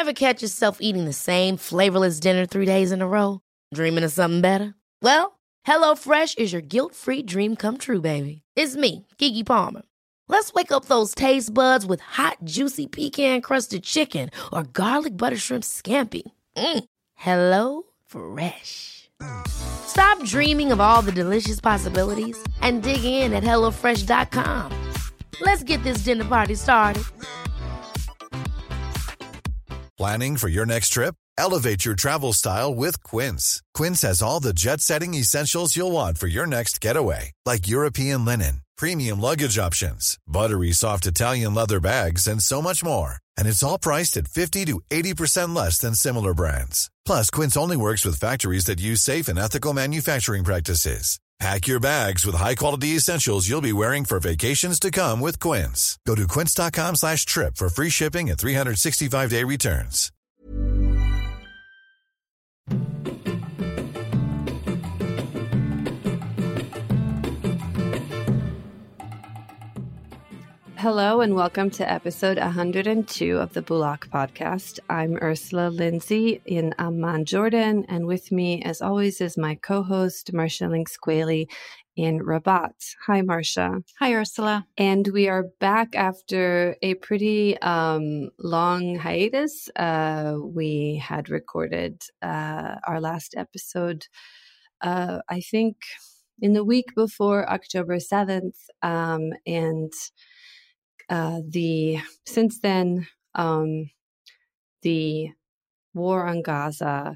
Ever catch yourself eating the same flavorless dinner 3 days in a row? Dreaming of something better? Well, HelloFresh is your guilt-free dream come true, baby. It's me, Keke Palmer. Let's wake up those taste buds with hot, juicy pecan-crusted chicken or garlic butter shrimp scampi. Hello Fresh. Stop dreaming of all the delicious possibilities and dig in at HelloFresh.com. Let's get this dinner party started. Planning for your next trip? Elevate your travel style with Quince. Quince has all the jet-setting essentials you'll want for your next getaway, like European linen, premium luggage options, buttery soft Italian leather bags, and so much more. And it's all priced at 50 to 80% less than similar brands. Plus, Quince only works with factories that use safe and ethical manufacturing practices. Pack your bags with high-quality essentials you'll be wearing for vacations to come with Quince. Go to quince.com/trip for free shipping and 365-day returns. Hello and welcome to episode 102 of the Bulak podcast. I'm Ursula Lindsay in Amman, Jordan, and with me, as always, is my co-host, Marcia Lynx-Quayle in Rabat. Hi, Marcia. Hi, Ursula. And we are back after a pretty long hiatus. We had recorded our last episode, I think, in the week before October 7th, and since then, the war on Gaza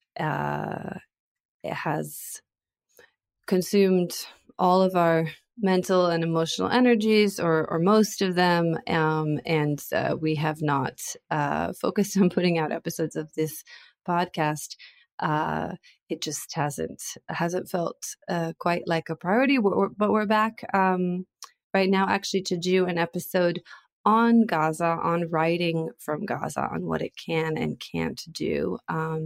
has consumed all of our mental and emotional energies, or most of them, and we have not focused on putting out episodes of this podcast. It just hasn't felt quite like a priority, but we're back right now, actually, to do an episode on Gaza, on writing from Gaza, on what it can and can't do.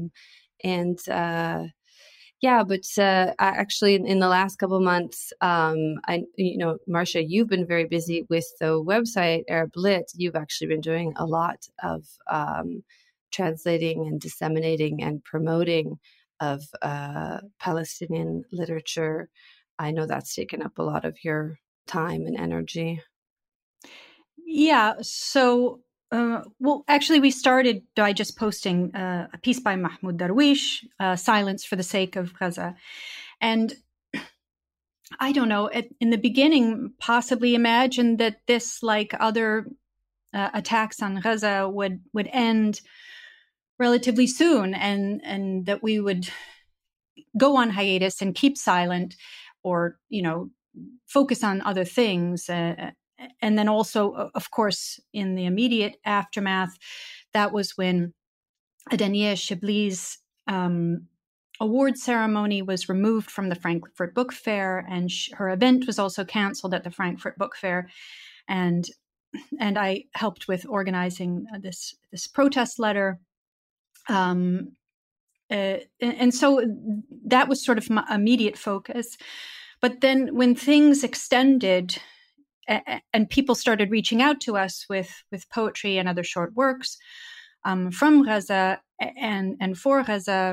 Actually, in the last couple of months, Marcia, you've been very busy with the website Arab Lit. You've actually been doing a lot of translating and disseminating and promoting of Palestinian literature. I know that's taken up a lot of your time and energy. Yeah. So, actually, we started by just posting a piece by Mahmoud Darwish, Silence for the Sake of Gaza. And I don't know, in the beginning, possibly imagined that this, like other attacks on Gaza, would end relatively soon, and that we would go on hiatus and keep silent, or, focus on other things. And then also, of course, in the immediate aftermath, that was when Danielle Shibli's award ceremony was removed from the Frankfurt Book Fair, and her event was also canceled at the Frankfurt Book Fair. And I helped with organizing this protest letter. And so that was sort of my immediate focus. But then when things extended and people started reaching out to us with poetry and other short works from Gaza and for Gaza,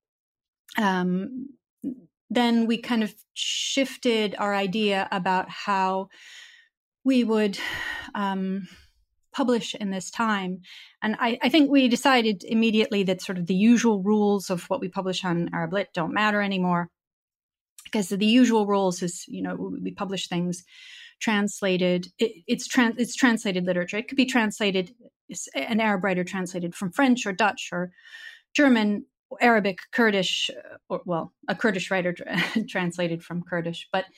then we kind of shifted our idea about how we would publish in this time. And I think we decided immediately that sort of the usual rules of what we publish on Arab Lit don't matter anymore, because the usual rules is, we publish things translated. It's translated literature. It could be translated, an Arab writer translated from French or Dutch or German, Arabic, Kurdish, a Kurdish writer translated from Kurdish. But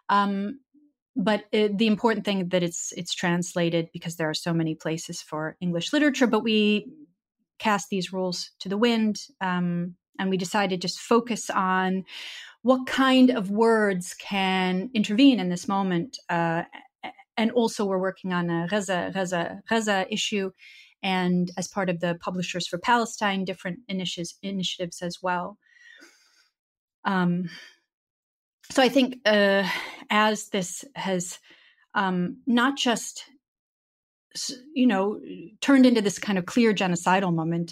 the important thing that it's translated, because there are so many places for English literature. But we cast these rules to the wind, and we decided to just focus on what kind of words can intervene in this moment. And also we're working on a Gaza issue, and as part of the Publishers for Palestine, different initiatives as well. So I think as this has not just turned into this kind of clear genocidal moment,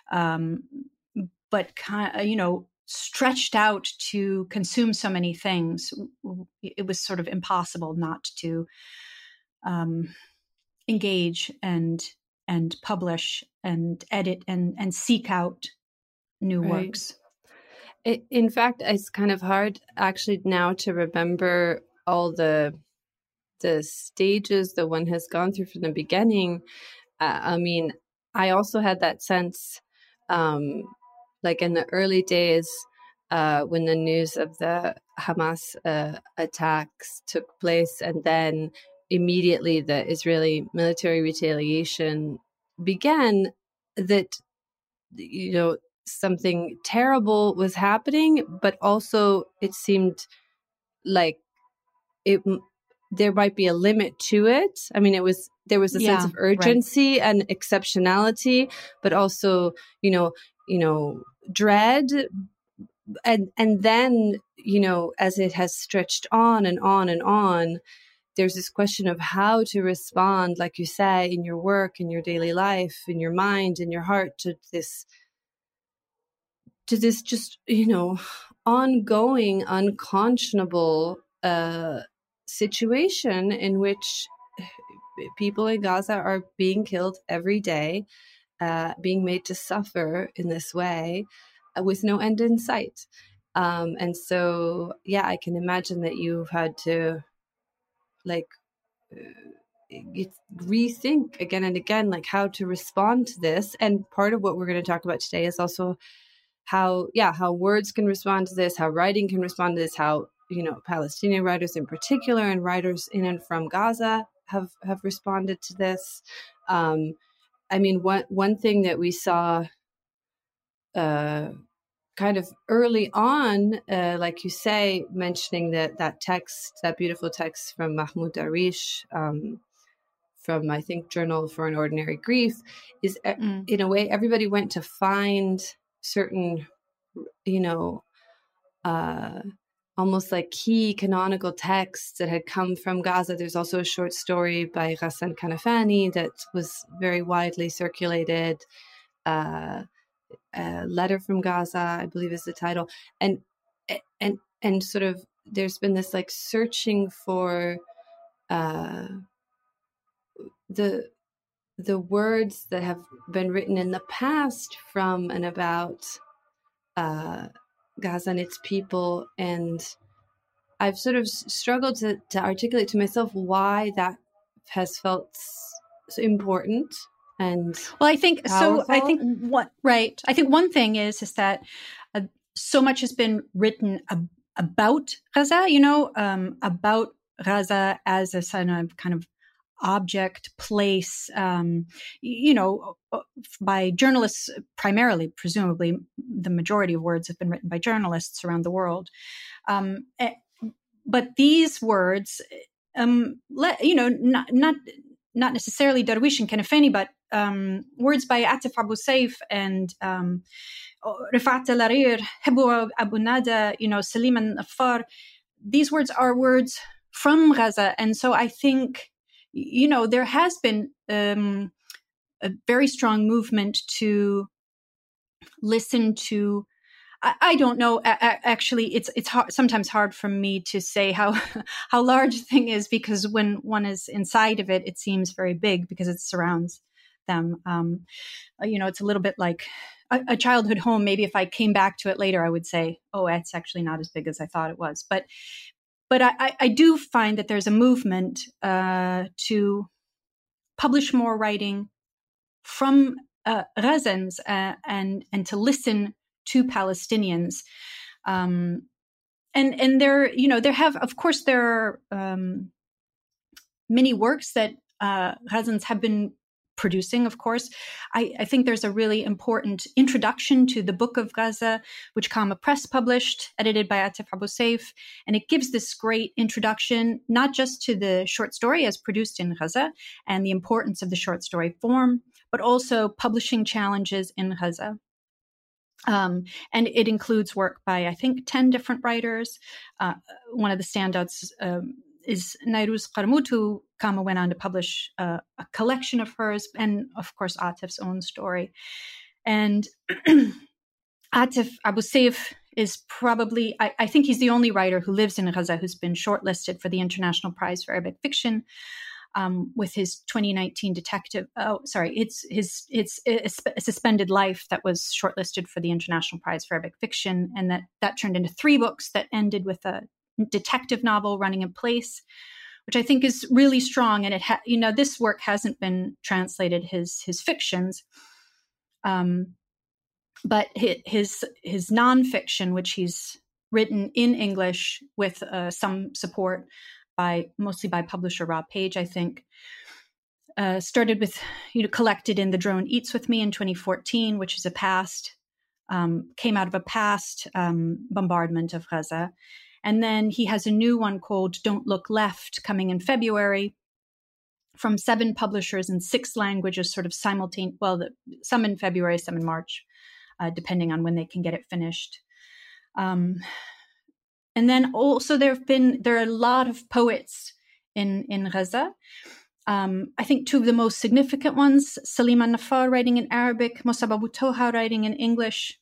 but stretched out to consume so many things. It was sort of impossible not to engage and publish and edit and seek out new works. In fact, it's kind of hard actually now to remember all the stages that one has gone through from the beginning. I mean, I also had that sense, like in the early days, when the news of the Hamas attacks took place, and then immediately the Israeli military retaliation began, that, something terrible was happening, but also it seemed like there might be a limit to it. I mean, there was a sense of urgency and exceptionality, but also, dread. And then, as it has stretched on and on and on, there's this question of how to respond, like you say, in your work, in your daily life, in your mind, in your heart, to this just, ongoing, unconscionable situation in which people in Gaza are being killed every day, being made to suffer in this way with no end in sight. And so, I can imagine that you've had to rethink again and again, like how to respond to this. And part of what we're going to talk about today is also how words can respond to this, how writing can respond to this, how, Palestinian writers in particular and writers in and from Gaza have responded to this. I mean, one thing that we saw kind of early on, like you say, mentioning that text, that beautiful text from Mahmoud Darwish, from, I think, Journal for an Ordinary Grief, is in a way everybody went to find certain, almost like key canonical texts that had come from Gaza. There's also a short story by Ghassan Kanafani that was very widely circulated. Letter from Gaza, I believe, is the title, and sort of there's been this like searching for the words that have been written in the past from and about Gaza and its people, and I've sort of struggled to articulate to myself why that has felt so important. And I think powerful. So. I think one thing is that so much has been written about Gaza. About Gaza as a kind of object, place. By journalists primarily. Presumably, the majority of words have been written by journalists around the world. But these words, not necessarily Darwish and Kanafani, but words by Atif Abu Saif and Rifat al-Arir, Hebu Abu Nada, Salim al-Affar. These words are words from Gaza. And so I think, there has been a very strong movement to listen to. I don't know. Actually, it's hard, sometimes hard for me to say how large a thing is, because when one is inside of it, it seems very big because it surrounds them. It's a little bit like a childhood home. Maybe if I came back to it later, I would say, "Oh, it's actually not as big as I thought it was." But I do find that there's a movement to publish more writing from Gazans and to listen to Palestinians, and there are many works that Gazans have been producing. Of course, I think there's a really important introduction to the Book of Gaza, which Kama Press published, edited by Atif Abu Saif, and it gives this great introduction not just to the short story as produced in Gaza and the importance of the short story form, but also publishing challenges in Gaza. And it includes work by, I think, 10 different writers. One of the standouts is Nairuz Qarmout, who Kama went on to publish a collection of hers, and of course Atif's own story. And Atif Abu Saif is probably, I think he's the only writer who lives in Gaza who's been shortlisted for the International Prize for Arabic Fiction, with his 2019 it's a Suspended Life that was shortlisted for the International Prize for Arabic Fiction, and that turned into 3 books that ended with a detective novel, Running in Place, which I think is really strong. And this work hasn't been translated, his fictions, but his nonfiction, which he's written in English with some support mostly by publisher Rob Page, I think, started with, collected in The Drone Eats With Me in 2014, which is came out of a past bombardment of Gaza. And then he has a new one called Don't Look Left coming in February from 7 publishers in 6 languages, sort of simultaneous. Well, some in February, some in March, depending on when they can get it finished. And then also there are a lot of poets in Gaza. I think 2 of the most significant ones, Salim al-Nafar writing in Arabic, Musab Abu Toha writing in English.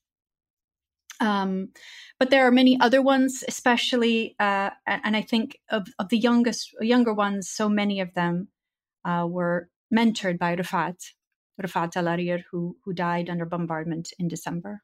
But there are many other ones, especially, and I think of the younger ones, so many of them were mentored by Rafat al-Arir, who died under bombardment in December.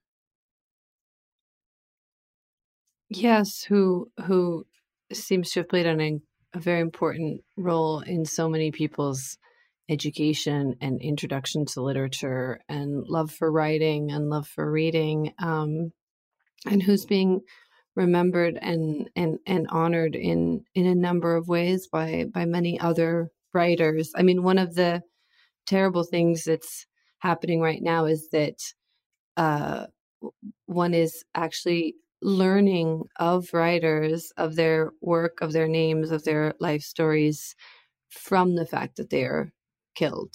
Yes, who seems to have played a very important role in so many people's education and introduction to literature and love for writing and love for reading, and who's being remembered and honored in a number of ways by many other writers. I mean, one of the terrible things that's happening right now is that one is actually learning of writers, of their work, of their names, of their life stories from the fact that they are killed.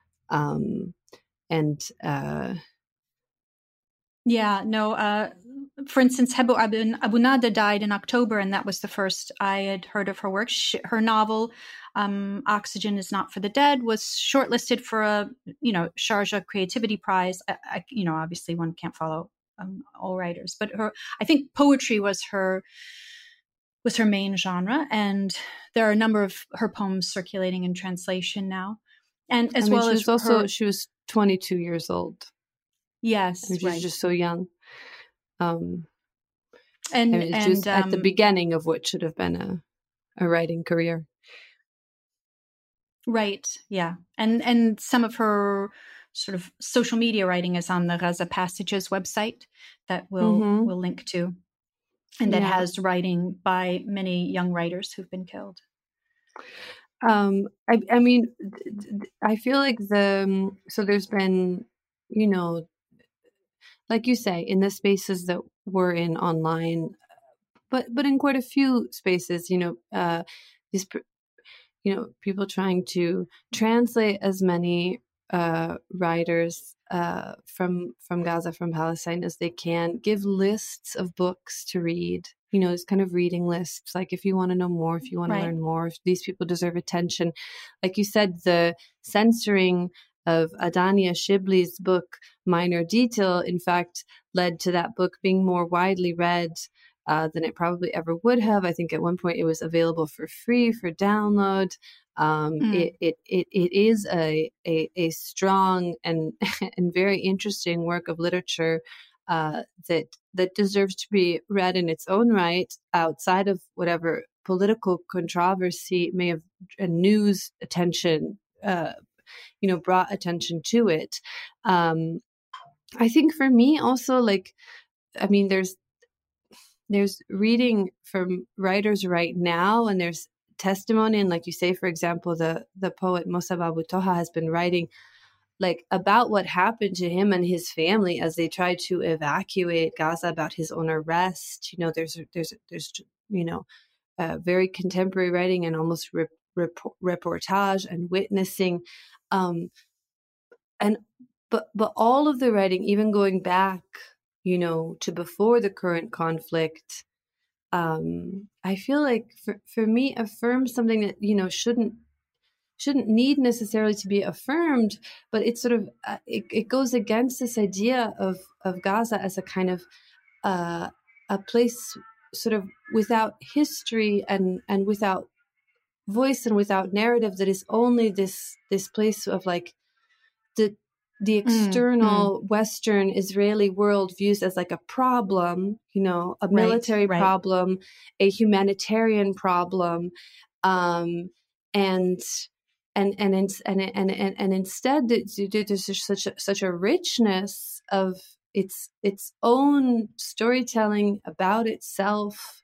For instance, Hebo Abu Nada died in October, and that was the first I had heard of her work. Her novel, Oxygen is Not for the Dead, was shortlisted for a Sharjah Creativity Prize. Obviously one can't follow all writers, but I think poetry was her main genre, and there are a number of her poems circulating in translation now. And she was 22 years old. Yes, and she's right. just so young. And just at the beginning of what should have been a writing career. Right. Yeah. And some of her sort of social media writing is on the Gaza Passages website that we'll link to, and that has writing by many young writers who've been killed. I mean, I feel like so there's been, like you say, in the spaces that we're in online, but in quite a few spaces, these, people trying to translate as many writers from Gaza, from Palestine as they can, give lists of books to read, these kind of reading lists, like if you want to know more, if you want to learn more, if these people deserve attention. Like you said, the censoring of Adania Shibli's book, Minor Detail, in fact, led to that book being more widely read than it probably ever would have. I think at one point it was available for free for download. It is a strong and and very interesting work of literature that deserves to be read in its own right, outside of whatever political controversy may have news attention brought attention to it. I think for me also, there's reading from writers right now, and there's testimony, and like you say, for example, the poet Musab Abu Toha has been writing about what happened to him and his family as they tried to evacuate Gaza, about his own arrest. There's very contemporary writing and almost reportage and witnessing, but all of the writing, even going back, to before the current conflict, I feel like for me, affirms something that, shouldn't need necessarily to be affirmed, but it's sort of, it goes against this idea of Gaza as a kind of, a place sort of without history and without voice and without narrative, that is only this place of like the external Western Israeli world views as like a problem, a military problem, a humanitarian problem, and instead there's such a richness of its own storytelling about itself,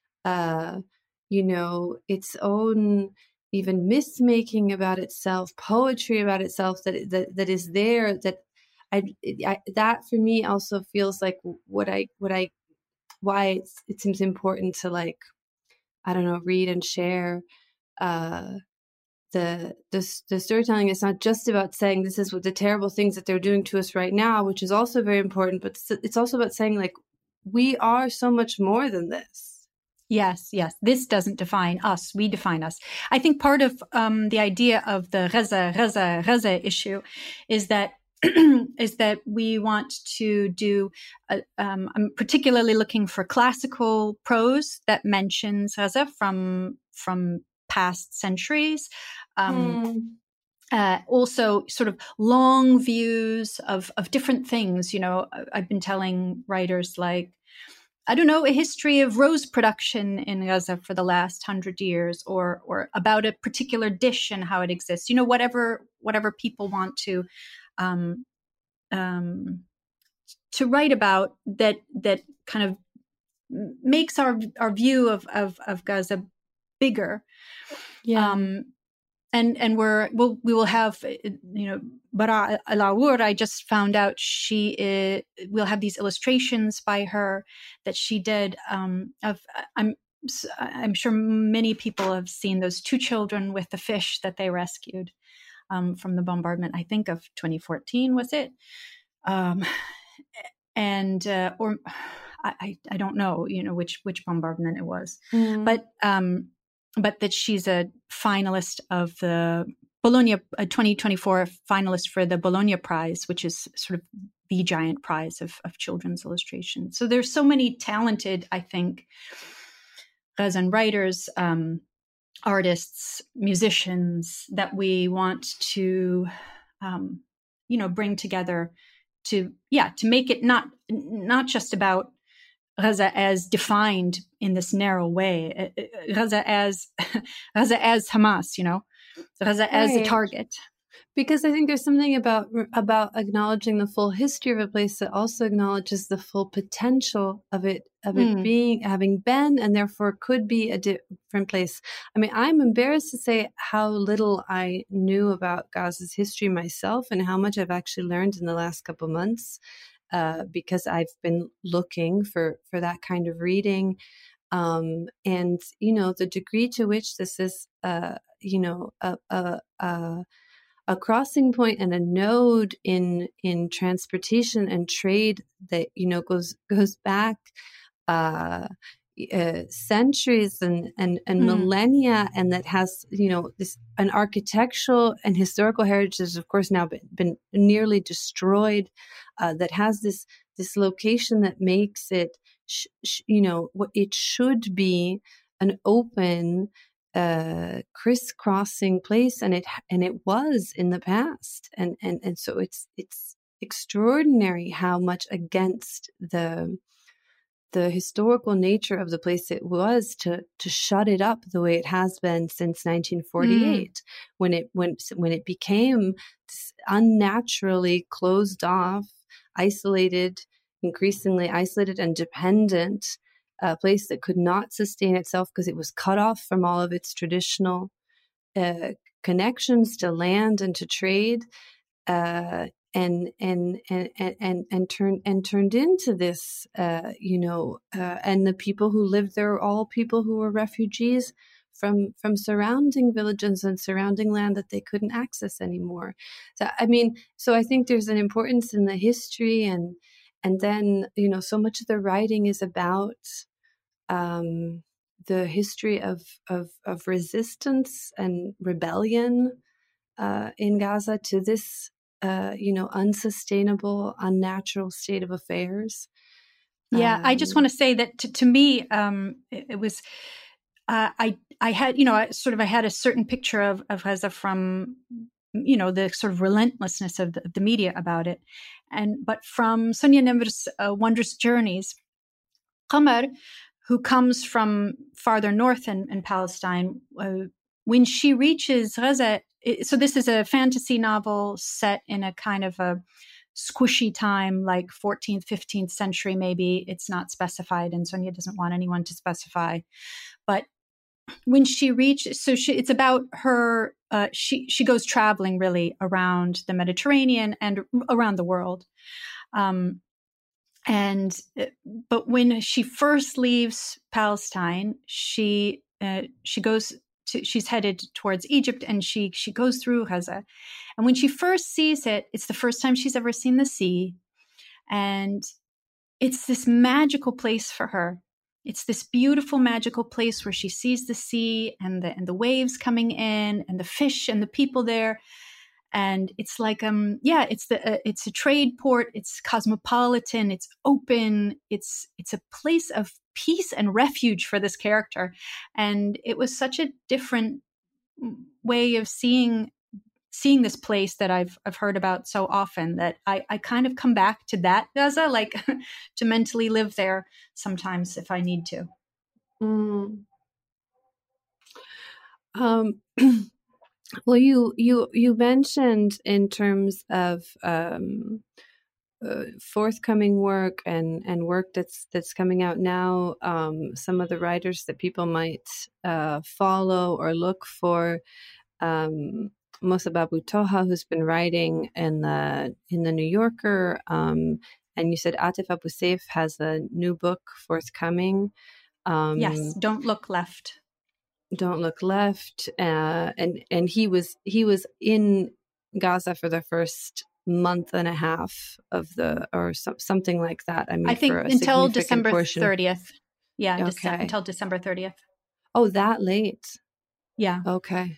its own even myth-making about itself, poetry about itself that is there. That that for me also feels like why it seems important to, like, I don't know, read and share. The storytelling is not just about saying this is what the terrible things that they're doing to us right now, which is also very important, but it's also about saying, like, we are so much more than this. Yes. This doesn't define us. We define us. I think part of the idea of the Gaza issue is that we want to do. I'm particularly looking for classical prose that mentions Gaza from past centuries. Also sort of long views of different things. I've been telling writers, like, I don't know, a history of rose production in Gaza for the last 100 years, or about a particular dish and how it exists. Whatever people want to write about that kind of makes our view of Gaza bigger. Yeah. And we will have, Bara Al-Awur, I just found out we'll have these illustrations by her that she did I'm sure many people have seen those two children with the fish that they rescued from the bombardment, I think of 2014, was it? Or I don't know, which bombardment it was, but that she's a finalist of the Bologna, a 2024 finalist for the Bologna Prize, which is sort of the giant prize of children's illustration. So there's so many talented, I think, Gazan writers, artists, musicians that we want to, bring together to make it not just about Gaza as defined in this narrow way, Gaza as Hamas, Gaza as a target. Because I think there's something about acknowledging the full history of a place that also acknowledges the full potential of it having been, and therefore could be a different place. I mean, I'm embarrassed to say how little I knew about Gaza's history myself, and how much I've actually learned in the last couple months. Because I've been looking for that kind of reading. And, the degree to which this is, a crossing point and a node in transportation and trade that, goes back, centuries and millennia, and that has, an architectural and historical heritage that's, of course, now been nearly destroyed, that has this location that makes it, what it should be, an open, crisscrossing place, and it was in the past, and so it's extraordinary how much against the historical nature of the place it was to shut it up the way it has been since 1948, when it became this unnaturally closed off, isolated, increasingly isolated and dependent place that could not sustain itself because it was cut off from all of its traditional connections to land and to trade, and turned into this, and the people who lived there are all people who were refugees from surrounding villages and surrounding land that they couldn't access anymore. So I think there's an importance in the history, and then so much of the writing is about the history of resistance and rebellion in Gaza to this, unsustainable, unnatural state of affairs. Yeah, I just want to say that to me, it was, I had, I had a certain picture of Gaza from, the sort of relentlessness of the media about it. But from Sonia Nemer's Wondrous Journeys, Qamar, who comes from farther north in Palestine, when she reaches Gaza, so this is a fantasy novel set in a kind of a squishy time, like 14th, 15th century, maybe. It's not specified, and Sonia doesn't want anyone to specify. But when she reaches, it's about her, she goes traveling really around the Mediterranean and around the world. But when she first leaves Palestine, she's headed towards Egypt, and she goes through Gaza. And when she first sees it, it's the first time she's ever seen the sea. And it's this magical place for her. It's this beautiful, magical place where she sees the sea and the waves coming in and the fish and the people there. And it's like, it's a trade port. It's cosmopolitan. It's open. It's a place of peace and refuge for this character. And it was such a different way of seeing this place that I've heard about so often, that I kind of come back to that Gaza, like to mentally live there sometimes if I need to. Well, you mentioned in terms of forthcoming work and work that's coming out now, some of the writers that people might follow or look for. Musab Abu Toha, who's been writing in the New Yorker, and you said Atif Abu Saif has a new book forthcoming. Yes, Don't Look Left. Don't Look Left, and he was in Gaza for the first month and a half of something like that. I mean, I think for a until December portion. 30th. Yeah, okay. Until December 30th. Oh, that late? Yeah. Okay.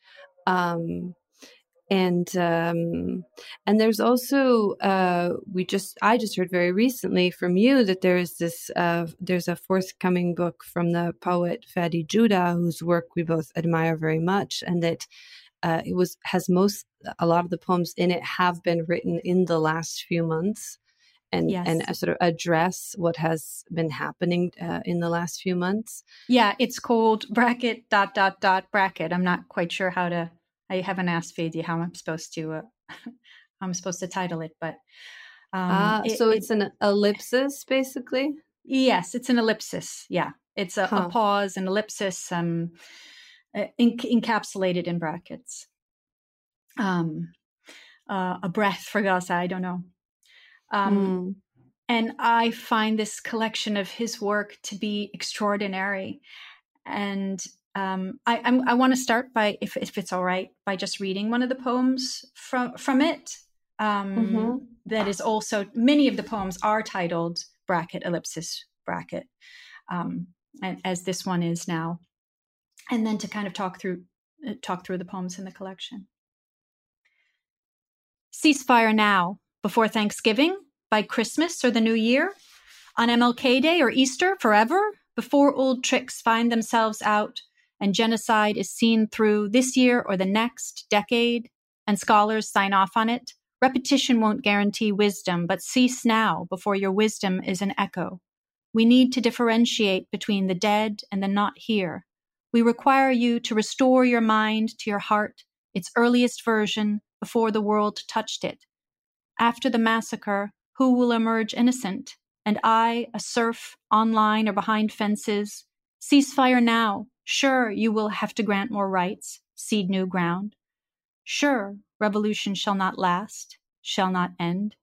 And there's also I just heard very recently from you that there's a forthcoming book from the poet Fadi Judah, whose work we both admire very much, and that a lot of the poems in it have been written in the last few months, and yes. and sort of address what has been happening in the last few months. Yeah, it's called bracket ... I'm not quite sure how to. I haven't asked Fadi how I'm supposed to title it, but so it's an ellipsis, basically. Yes, it's an ellipsis. Yeah, it's a pause, an ellipsis, encapsulated in brackets. A breath for Gaza. I don't know. And I find this collection of his work to be extraordinary, and I want to start by, if it's all right, by just reading one of the poems from it. That is also, many of the poems are titled bracket, ellipsis, bracket, and as this one is now, and then to kind of talk through the poems in the collection. Ceasefire now, before Thanksgiving, by Christmas or the New Year, on MLK Day or Easter, forever, before old tricks find themselves out and genocide is seen through this year or the next decade, and scholars sign off on it. Repetition won't guarantee wisdom, but cease now before your wisdom is an echo. We need to differentiate between the dead and the not here. We require you to restore your mind to your heart, its earliest version, before the world touched it. After the massacre, who will emerge innocent? And I, a serf, online or behind fences. Ceasefire now. Sure, you will have to grant more rights, seed new ground. Sure, revolution shall not last, shall not end.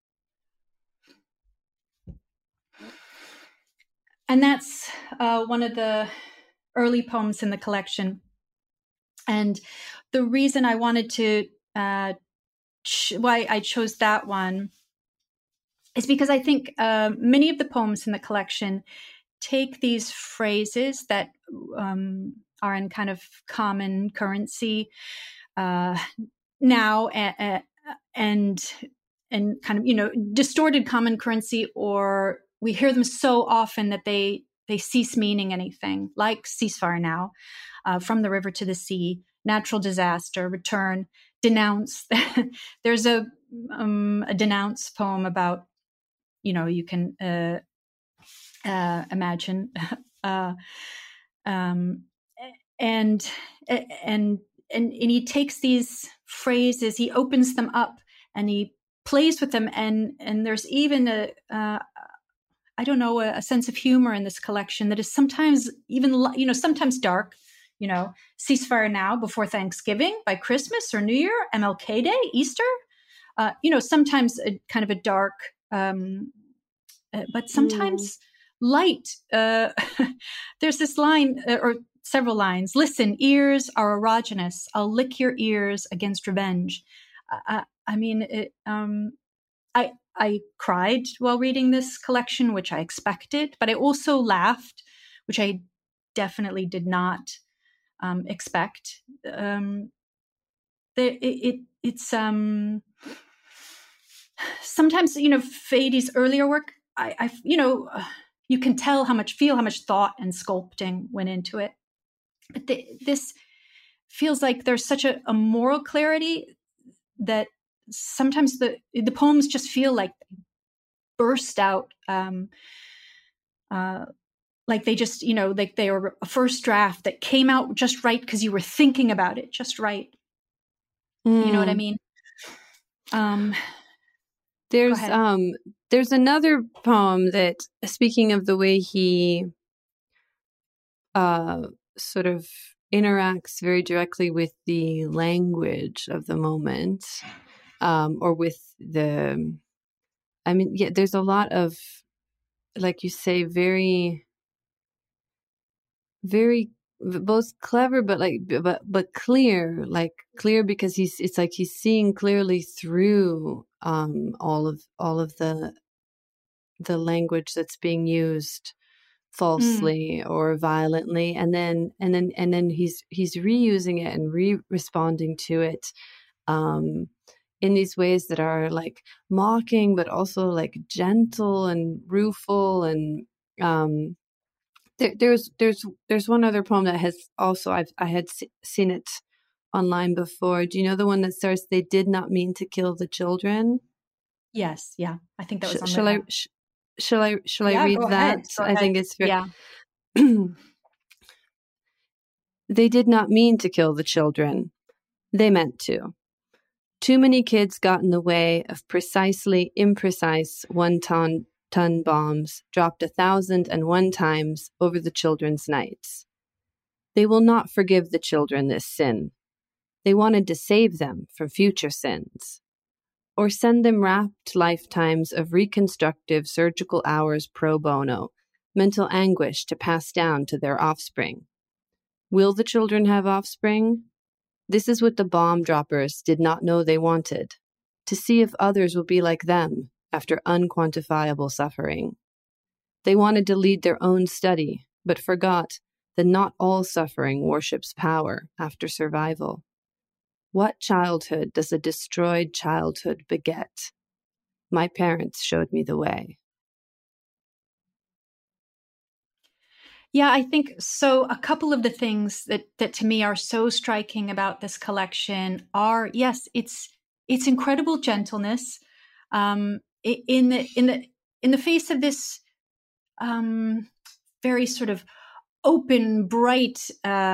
And that's one of the early poems in the collection. And the reason I wanted to, why I chose that one, is because I think many of the poems in the collection take these phrases that are in kind of common currency now and kind of, distorted common currency, or we hear them so often that they cease meaning anything, like ceasefire now, from the river to the sea, natural disaster, return, denounce. There's a denounce poem about, you can imagine, and he takes these phrases, he opens them up, and he plays with them, and there's even a sense of humor in this collection that is sometimes even, sometimes dark. Ceasefire now before Thanksgiving, by Christmas or New Year, MLK Day, Easter. Sometimes a kind of a dark, but sometimes light. There's this line, or several lines. Listen, ears are erogenous. I'll lick your ears against revenge. I cried while reading this collection, which I expected, but I also laughed, which I definitely did not expect. It's sometimes, Feydi's earlier work, you can tell how much thought and sculpting went into it. But this feels like there's such a moral clarity that sometimes the poems just feel like burst out, like they just, like they were a first draft that came out just right because you were thinking about it just right. You know what I mean? There's another poem that, speaking of the way he sort of interacts very directly with the language of the moment, or with there's a lot of, like you say, very, very both clever, but clear, because it's like he's seeing clearly through all of the language that's being used falsely or violently, and then he's reusing it and responding to it in these ways that are like mocking, but also like gentle and rueful. And there's one other poem that has also, I had seen it online before. Do you know the one that starts, "They did not mean to kill the children"? Yes, yeah, I think that was on Shall I read that? I think it's very... Yeah. They did not mean to kill the children. They meant to. Too many kids got in the way of precisely imprecise 1-ton bombs dropped 1,001 times over the children's nights. They will not forgive the children this sin. They wanted to save them from future sins, or send them rapt lifetimes of reconstructive surgical hours pro bono, mental anguish to pass down to their offspring. Will the children have offspring? This is what the bomb droppers did not know they wanted, to see if others will be like them after unquantifiable suffering. They wanted to lead their own study, but forgot that not all suffering worships power after survival. What childhood does a destroyed childhood beget? My parents showed me the way. Yeah, I think so. A couple of the things that to me are so striking about this collection are, yes, it's incredible gentleness in the face of this very sort of open, bright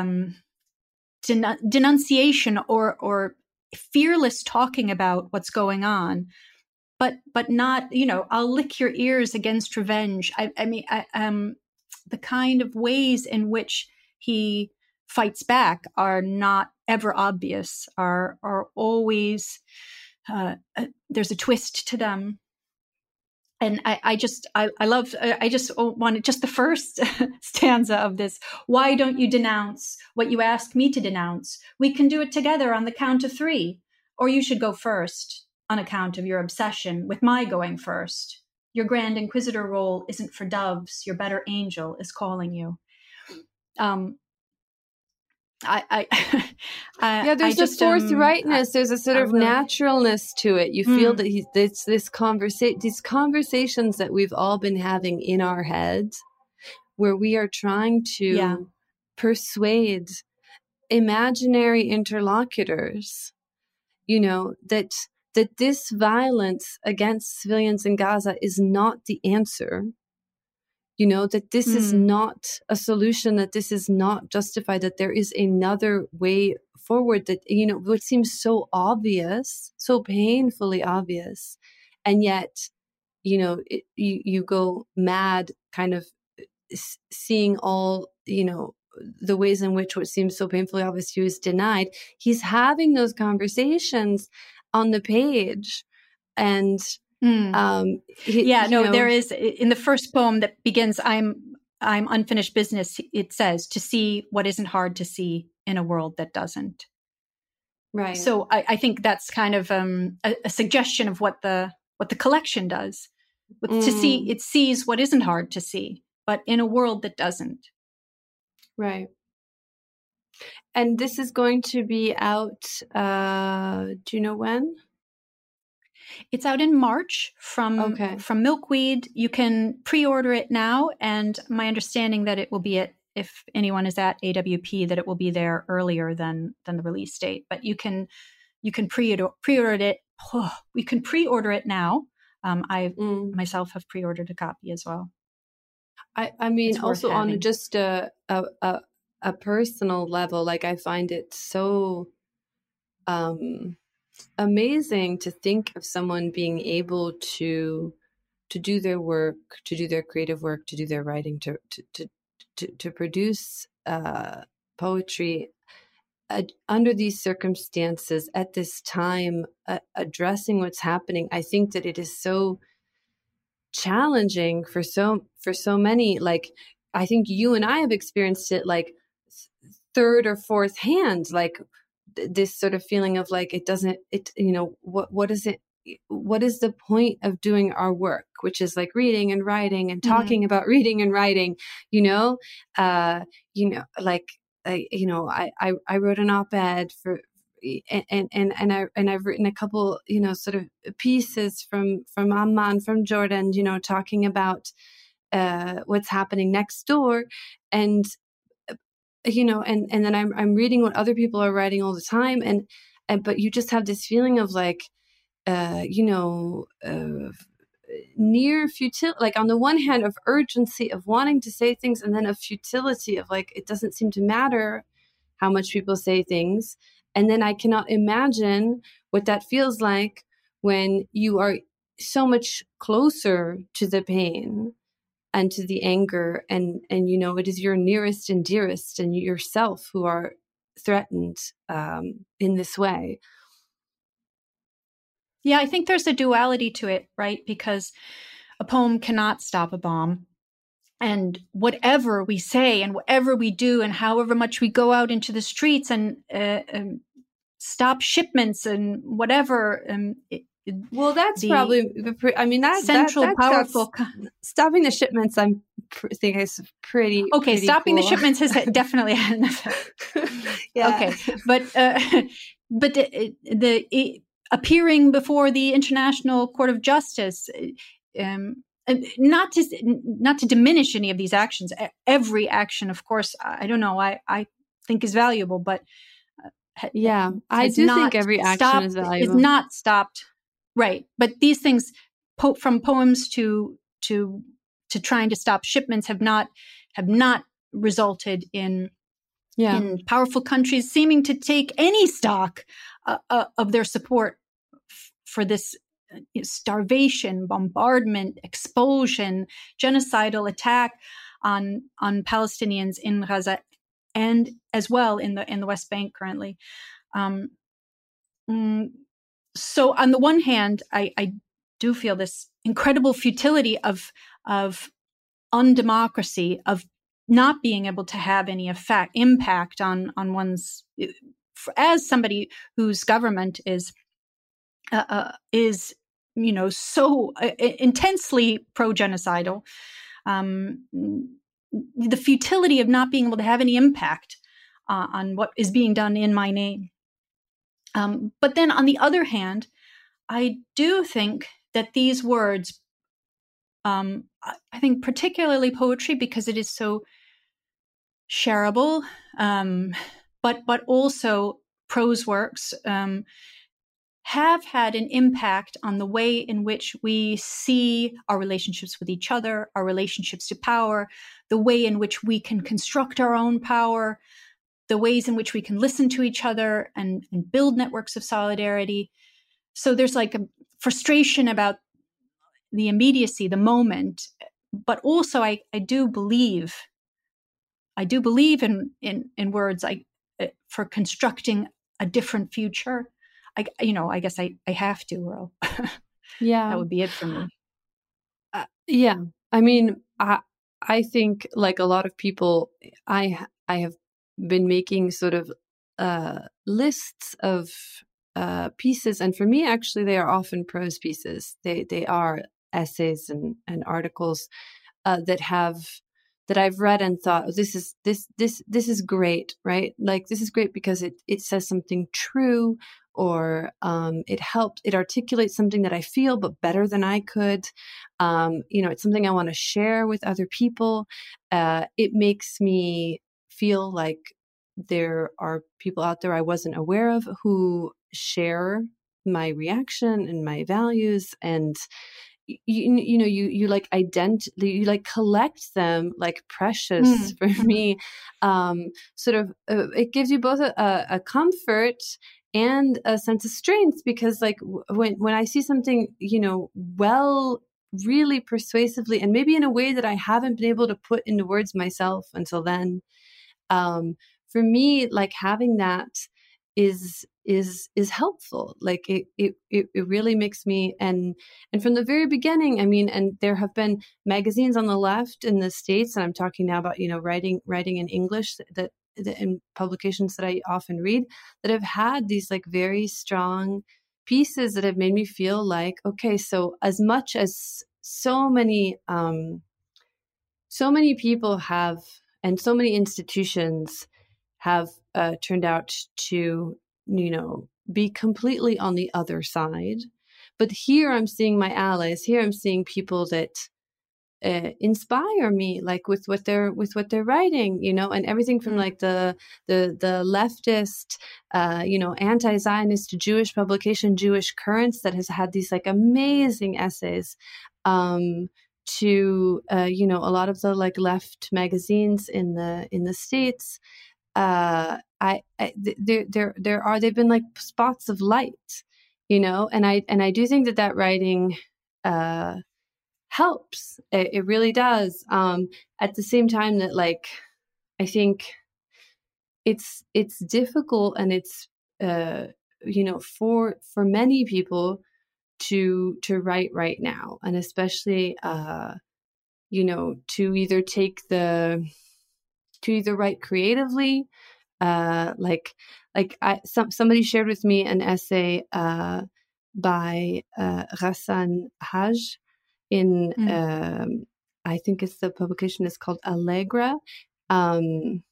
denunciation or fearless talking about what's going on, but not, I'll lick your ears against revenge. The kind of ways in which he fights back are not ever obvious, are always, there's a twist to them. And I just wanted just the first stanza of this. Why don't you denounce what you ask me to denounce? We can do it together on the count of 3, or you should go first on account of your obsession with my going first. your Grand Inquisitor role isn't for doves. Your better angel is calling you. There's a forthrightness. There's a sort of naturalness to it. You feel that these conversations that we've all been having in our heads, where we are trying to persuade imaginary interlocutors, that this violence against civilians in Gaza is not the answer. That this is not a solution, that this is not justified, that there is another way forward, that, what seems so obvious, so painfully obvious. And yet, you go mad kind of seeing all, the ways in which what seems so painfully obvious to you is denied. He's having those conversations on the page. And there is, in the first poem that begins, I'm unfinished business, it says, to see what isn't hard to see in a world that doesn't. Right. So I think that's kind of a suggestion of what the collection does. To see, it sees what isn't hard to see, but in a world that doesn't. Right. And this is going to be out, do you know when? It's out in March from Milkweed. You can pre-order it now, and my understanding that it will be if anyone is at AWP, that it will be there earlier than the release date. But you can pre-order it. We can pre-order it now. I myself have pre-ordered a copy as well. I mean, also on just a personal level, like I find it so amazing to think of someone being able to do their work, to do their creative work, to do their writing, to produce poetry under these circumstances at this time, addressing what's happening. I think that it is so challenging for so many. Like, I think you and I have experienced it like third or fourth hand, like this sort of feeling of like, what is it? What is the point of doing our work, which is like reading and writing and talking about reading and writing, I wrote an op-ed for, and I've written a couple, sort of pieces from Amman, from Jordan, talking about what's happening next door. And, and then I'm reading what other people are writing all the time. But you just have this feeling of like, near futility, like on the one hand of urgency of wanting to say things, and then of futility of like, it doesn't seem to matter how much people say things. And then I cannot imagine what that feels like when you are so much closer to the pain and to the anger, and it is your nearest and dearest and yourself who are threatened in this way. Yeah, I think there's a duality to it, right? Because a poem cannot stop a bomb. And whatever we say and whatever we do and however much we go out into the streets and stop shipments and whatever. Well, that's probably, that's central, that's powerful. Stopping the shipments, I think is pretty. Okay, pretty stopping cool. the shipments has definitely had an effect. Yeah. Okay, but the appearing before the International Court of Justice, not to diminish any of these actions. Every action, of course, I don't know. I think is valuable, but I do think every action is valuable. Is not stopped, right? But these things, from poems to trying to stop shipments, have not resulted in powerful countries seeming to take any stock of their support for this starvation, bombardment, expulsion, genocidal attack on Palestinians in Gaza, and as well in the West Bank currently. So on the one hand, I do feel this incredible futility of undemocracy, of not being able to have any impact on one's, as somebody whose government is so intensely pro-genocidal, the futility of not being able to have any impact on what is being done in my name. But then on the other hand, I do think that these words, I think particularly poetry, because it is so shareable, but also prose works, have had an impact on the way in which we see our relationships with each other, our relationships to power, the way in which we can construct our own power, the ways in which we can listen to each other and build networks of solidarity. So there's like a frustration about the immediacy, the moment, but also I do believe in words for constructing a different future. I guess I have to, or Yeah, that would be it for me. Yeah, I mean, I think like a lot of people, I have been making sort of lists of pieces, and for me, actually, they are often prose pieces. They are essays and articles that I've read and thought, oh, this is great, right? Like this is great because it says something true, or it articulates something that I feel, but better than I could. It's something I want to share with other people. It makes me feel like there are people out there I wasn't aware of who share my reaction and my values, and you like you like collect them like precious. For me, sort of it gives you both a comfort and a sense of strength, because like when I see something, really persuasively, and maybe in a way that I haven't been able to put into words myself until then, for me, like having that is helpful. Like it really makes me, and from the very beginning, I mean, and there have been magazines on the left in the States, and I'm talking now about, writing in English, that in publications that I often read, that have had these like very strong pieces that have made me feel like, okay, so as much as so many people have, and so many institutions have turned out to, be completely on the other side. But here I'm seeing my allies. Here I'm seeing people that inspire me, like with what they're writing, and everything from like the leftist, anti-Zionist Jewish publication, Jewish Currents, that has had these like amazing essays, to a lot of the like left magazines in the States. They've been like spots of light, and I do think that writing helps. It really does. At the same time that, like, I think it's difficult, and it's for many people to write right now, and especially to either write creatively, somebody shared with me an essay by Ghassan Haj in I think it's the publication is called Allegra, and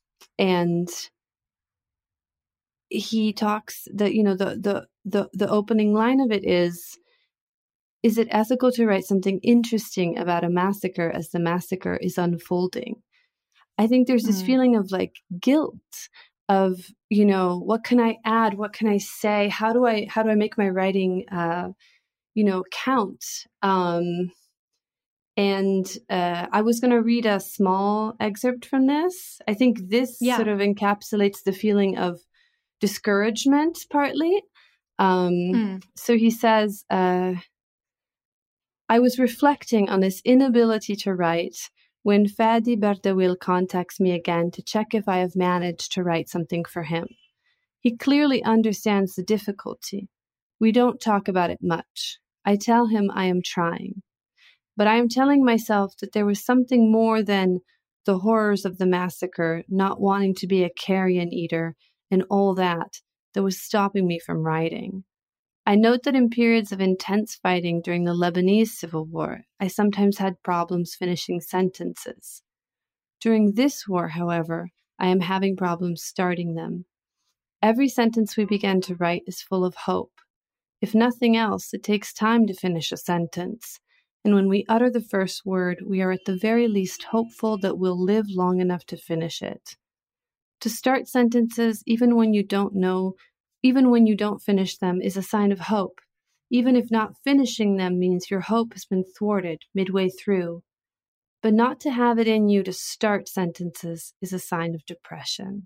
he talks that the opening line of it is it ethical to write something interesting about a massacre as the massacre is unfolding? I think there's this feeling of like guilt of, what can I add? What can I say? How do I make my writing, count? And I was going to read a small excerpt from this. I think this sort of encapsulates the feeling of discouragement partly. So he says, I was reflecting on this inability to write when Fadi Berdawil contacts me again to check if I have managed to write something for him. He clearly understands the difficulty. We don't talk about it much. I tell him I am trying. But I am telling myself that there was something more than the horrors of the massacre, not wanting to be a carrion eater, and all that was stopping me from writing. I note that in periods of intense fighting during the Lebanese civil war, I sometimes had problems finishing sentences. During this war, however, I am having problems starting them. Every sentence we begin to write is full of hope. If nothing else, it takes time to finish a sentence, and when we utter the first word, we are at the very least hopeful that we'll live long enough to finish it. To start sentences, even when you don't finish them, is a sign of hope, even if not finishing them means your hope has been thwarted midway through. But not to have it in you to start sentences is a sign of depression.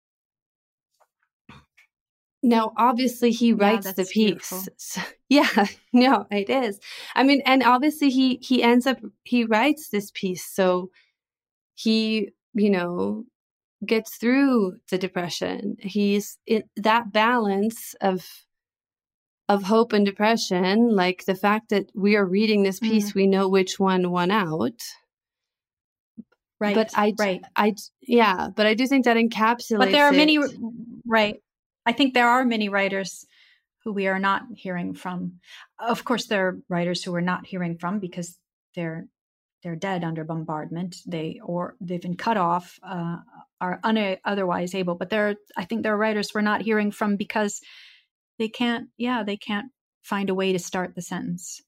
Now, obviously, he writes the piece. Yeah, no, it is. I mean, and obviously he writes this piece. So he, gets through the depression. He's in that balance of hope and depression, like the fact that we are reading this piece, we know which one won out. Right. But I do think that encapsulates. But there are many, right. I think there are many writers who we are not hearing from. Of course, there are writers who we're not hearing from because they're dead under bombardment. They've been cut off, are otherwise able. But I think there are writers we're not hearing from because they can't find a way to start the sentence.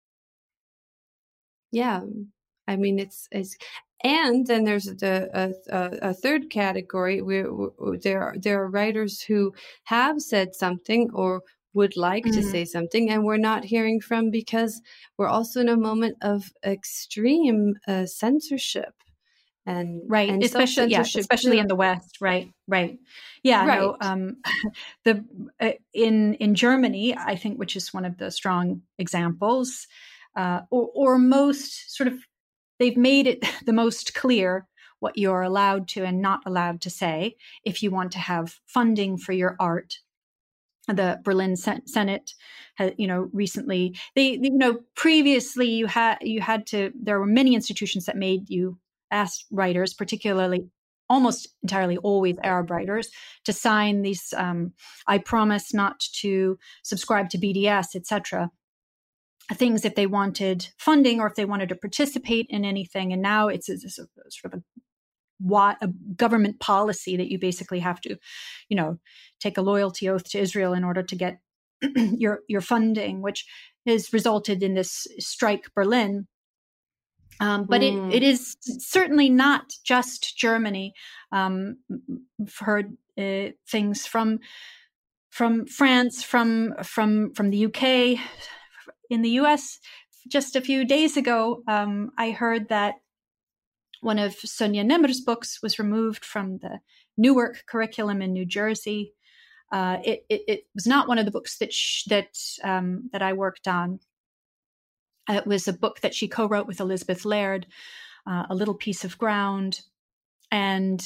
Yeah, I mean it's. And then there's a third category where there are writers who have said something or would like to say something, and we're not hearing from because we're also in a moment of extreme censorship. And especially in the West, right. Yeah, right. No, in Germany, I think, which is one of the strong examples, or most sort of. They've made it the most clear what you're allowed to and not allowed to say if you want to have funding for your art. The Berlin Senate has, recently previously you had to. There were many institutions that made you ask writers, particularly almost entirely always Arab writers, to sign these. I promise not to subscribe to BDS, etc. Things if they wanted funding or if they wanted to participate in anything. And now it's sort of a government policy that you basically have to, take a loyalty oath to Israel in order to get your funding, which has resulted in this Strike Berlin. But it is certainly not just Germany. I've heard things from France, from the UK. In the US, just a few days ago, I heard that one of Sonia Nemr's books was removed from the Newark curriculum in New Jersey. It was not one of the books that I worked on. It was a book that she co-wrote with Elizabeth Laird, A Little Piece of Ground. And,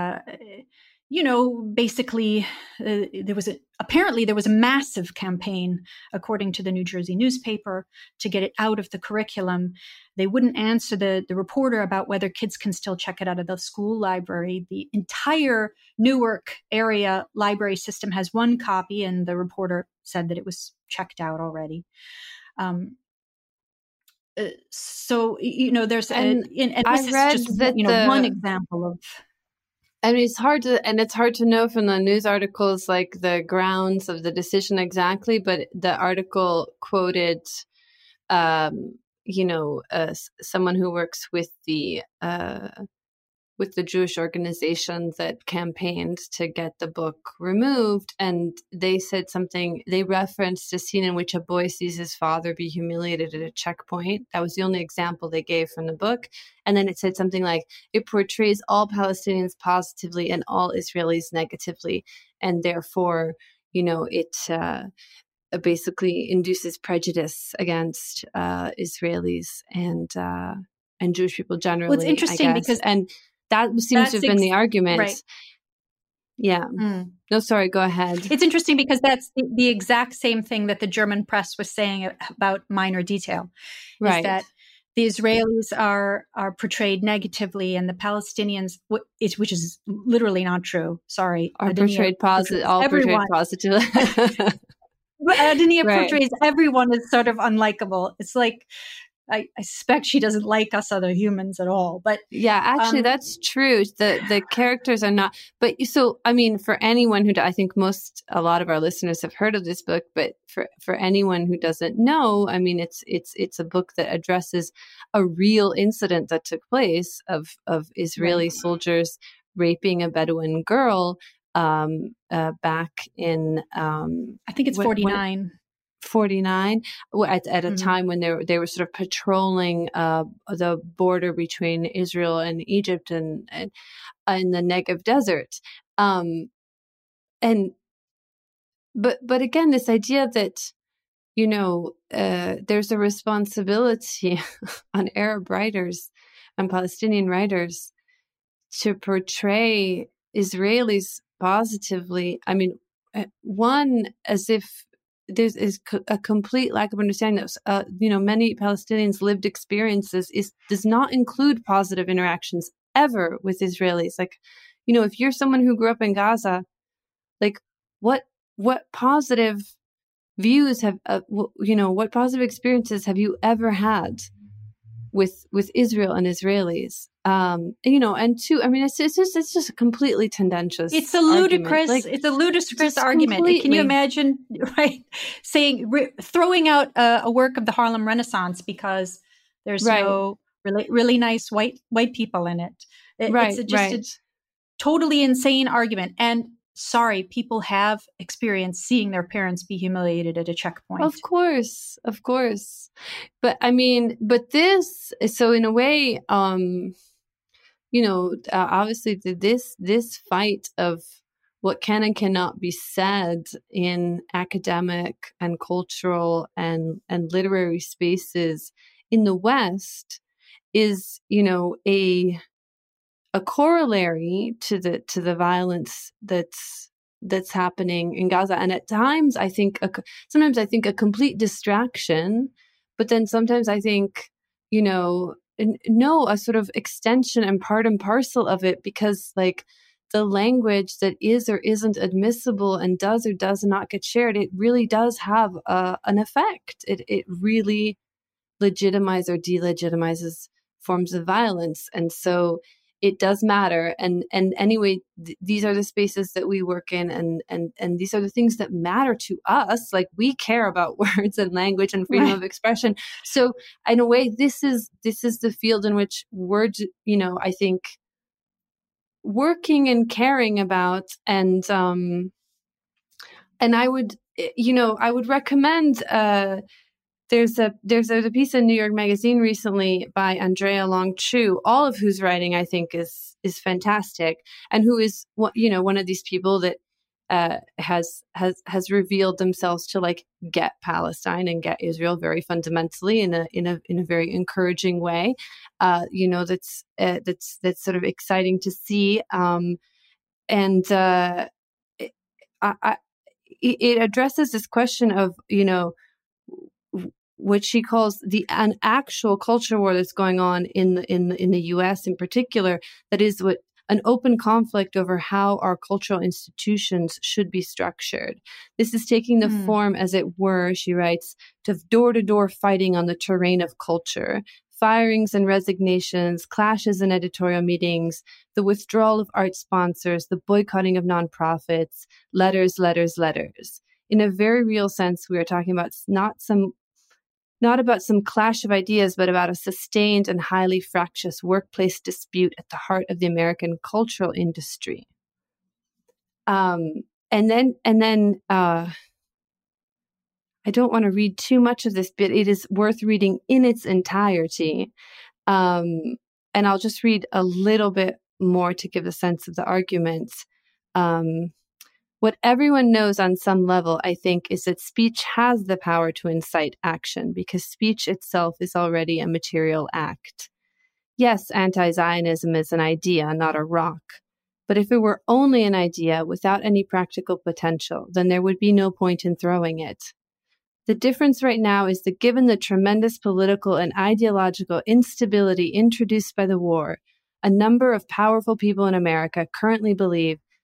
basically there was a massive campaign, according to the New Jersey newspaper, to get it out of the curriculum. They wouldn't answer the reporter about whether kids can still check it out of the school library. The entire Newark area library system has one copy, and the reporter said that it was checked out already. So there's and this is just one example of. I mean, it's hard to know from the news articles, like the grounds of the decision exactly, but the article quoted, someone who works with the Jewish organization that campaigned to get the book removed. And they said they referenced a scene in which a boy sees his father be humiliated at a checkpoint. That was the only example they gave from the book. And then it said something like, it portrays all Palestinians positively and all Israelis negatively. And therefore, it basically induces prejudice against Israelis and Jewish people generally. Well, it's interesting because that seems to have been the argument. Right. Yeah. No, sorry, go ahead. It's interesting because that's the exact same thing that the German press was saying about Minor Detail. Right. Is that the Israelis are portrayed negatively and the Palestinians, which is literally not true. Sorry. Are portrayed positively. All portrayed positively. Adenia Right. portrays everyone as sort of unlikable. It's like, I suspect she doesn't like us other humans at all. But yeah, actually, that's true. The characters are not. But so, I mean, for anyone who, I think a lot of our listeners have heard of this book, but for anyone who doesn't know, I mean, it's a book that addresses a real incident that took place of Israeli soldiers raping a Bedouin girl back in I think it's 49. 49 at a time when they were sort of patrolling the border between Israel and Egypt and in the Negev desert, but again, this idea that there's a responsibility on Arab writers and Palestinian writers to portray Israelis positively. I mean, one, as if there's a complete lack of understanding that many Palestinians' lived experiences does not include positive interactions ever with Israelis. Like, if you're someone who grew up in Gaza, like what positive views have what positive experiences have you ever had with Israel and Israelis? And two, I mean, it's just a completely tendentious. It's a ludicrous. It's a ludicrous argument. Completely. Can you imagine, right? Throwing out a work of the Harlem Renaissance because there's no really nice white people in it. It's just a totally insane argument. And sorry, people have experienced seeing their parents be humiliated at a checkpoint. Of course. But I mean, this, so in a way, obviously this fight of what can and cannot be said in academic and cultural and literary spaces in the West is, a corollary to the violence that's happening in Gaza, and at times sometimes I think a complete distraction, but then sometimes I think a sort of extension and part and parcel of it, because like the language that is or isn't admissible and does or does not get shared, it really does have an effect. It really legitimizes or delegitimizes forms of violence, and so it does matter. And anyway, these are the spaces that we work in, and these are the things that matter to us. Like, we care about words and language and freedom of expression. So in a way, this is the field in which words, I think, working and caring about, and I would recommend. There's a piece in New York Magazine recently by Andrea Long Chu, all of whose writing I think is fantastic, and who is one of these people that has revealed themselves to like get Palestine and get Israel very fundamentally in a very encouraging way. That's sort of exciting to see, and it addresses this question of what she calls an actual culture war that's going on in the U.S. in particular, that is an open conflict over how our cultural institutions should be structured. This is taking the form, as it were, she writes, of door-to-door fighting on the terrain of culture, firings and resignations, clashes in editorial meetings, the withdrawal of art sponsors, the boycotting of nonprofits, letters. In a very real sense, we are talking about not about some clash of ideas, but about a sustained and highly fractious workplace dispute at the heart of the American cultural industry. And then I don't want to read too much of this, but it is worth reading in its entirety. And I'll just read a little bit more to give a sense of the arguments. What everyone knows on some level, I think, is that speech has the power to incite action, because speech itself is already a material act. Yes, anti-Zionism is an idea, not a rock. But if it were only an idea without any practical potential, then there would be no point in throwing it. The difference right now is that given the tremendous political and ideological instability introduced by the war, a number of powerful people in America currently believe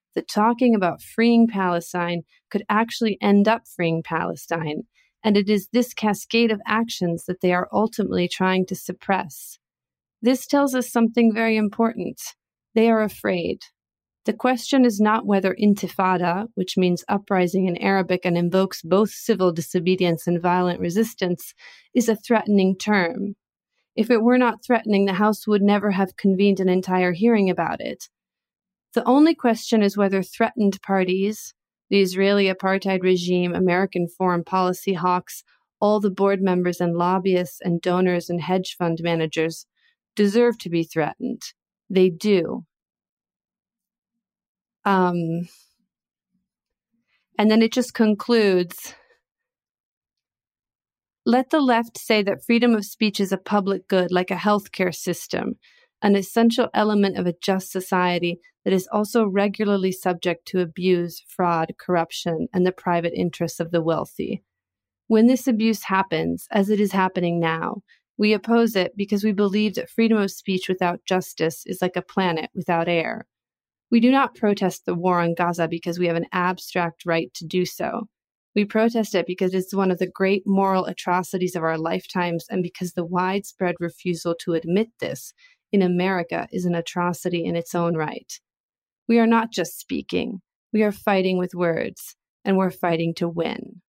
that talking about freeing Palestine could actually end up freeing Palestine, and it is this cascade of actions that they are ultimately trying to suppress. This tells us something very important. They are afraid. The question is not whether intifada, which means uprising in Arabic and invokes both civil disobedience and violent resistance, is a threatening term. If it were not threatening, the House would never have convened an entire hearing about it. The only question is whether threatened parties, the Israeli apartheid regime, American foreign policy hawks, all the board members and lobbyists and donors and hedge fund managers, deserve to be threatened. They do. And then it just concludes, let the left say that freedom of speech is a public good, like a healthcare system, an essential element of a just society that is also regularly subject to abuse, fraud, corruption, and the private interests of the wealthy. When this abuse happens, as it is happening now, we oppose it because we believe that freedom of speech without justice is like a planet without air. We do not protest the war on Gaza because we have an abstract right to do so. We protest it because it's one of the great moral atrocities of our lifetimes, and because the widespread refusal to admit this in America is an atrocity in its own right. We are not just speaking. We are fighting with words, and we're fighting to win.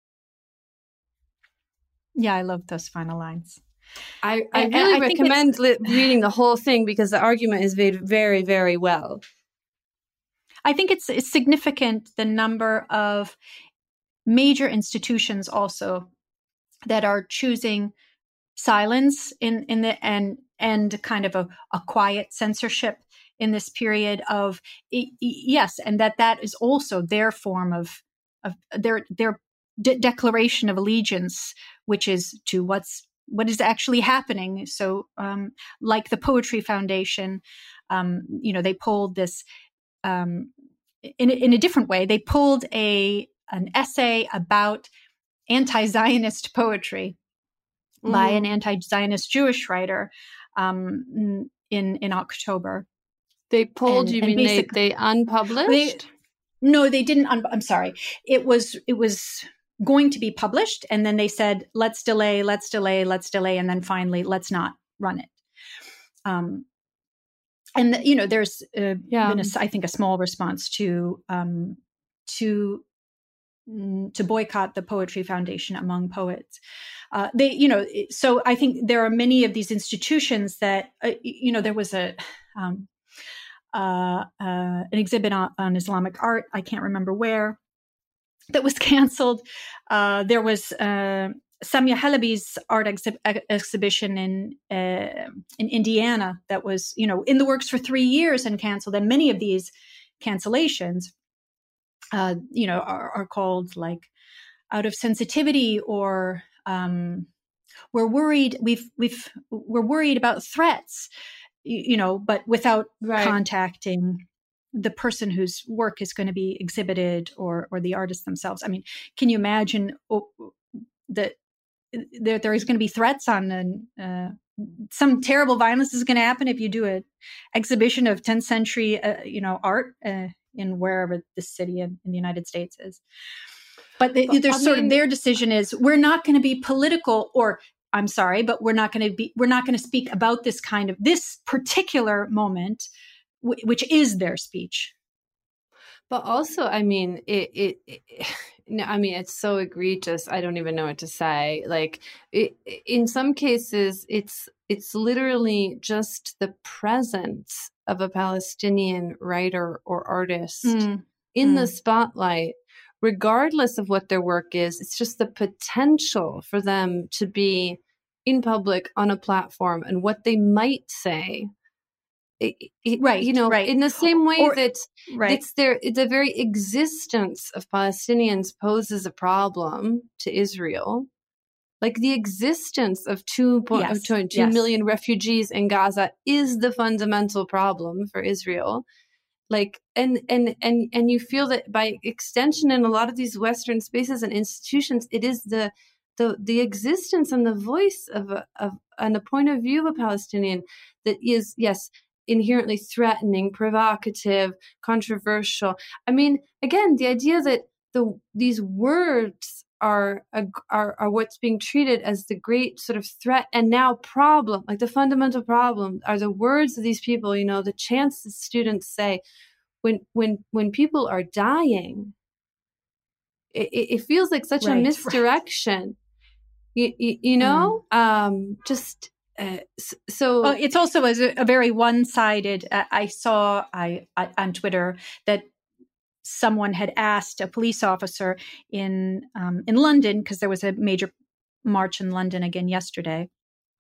Yeah, I love those final lines. I really recommend reading the whole thing because the argument is made very, very well. I think it's significant, the number of major institutions also that are choosing silence in the and kind of a quiet censorship in this period of yes, and that is also their form of their declaration of allegiance, which is to what is actually happening. So, like the Poetry Foundation, they pulled this. In a different way, they pulled an essay about anti-Zionist poetry by an anti-Zionist Jewish writer in October. They pulled, they unpublished? No, they didn't. I'm sorry. It was going to be published, and then they said, let's delay, and then finally, let's not run it. And there's been I think a small response to boycott the Poetry Foundation among poets. So I think there are many of these institutions that there was an exhibit on Islamic art. I can't remember where that was canceled. There was Samia Halabi's art exhibition in Indiana that was, in the works for 3 years and canceled. And many of these cancellations, are called like out of sensitivity, or we're worried. We're worried about threats, but without contacting the person whose work is going to be exhibited or the artist themselves. I mean, can you imagine that there is going to be threats on some terrible violence is going to happen if you do an exhibition of 10th century, art in wherever the city in the United States is. But their decision is, we're not going to be political, or I'm sorry, but we're not going to speak about this particular moment, which is their speech. But also, I mean, it's so egregious. I don't even know what to say. Like, in some cases, it's literally just the presence of a Palestinian writer or artist in the spotlight, regardless of what their work is. It's just the potential for them to be in public on a platform and what they might say. In the same way the very existence of Palestinians poses a problem to Israel. Like, the existence of 2 million refugees in Gaza is the fundamental problem for Israel. Like, and you feel that by extension in a lot of these Western spaces and institutions, it is the existence and the voice of and the point of view of a Palestinian that is, yes, inherently threatening, provocative, controversial. I mean, again, the idea that these words are what's being treated as the great sort of threat and now problem, like the fundamental problem are the words of these people. The chants that students say when people are dying, it feels like such a misdirection. Just so it's also a very one-sided. I saw on Twitter that someone had asked a police officer in London, because there was a major march in London again yesterday.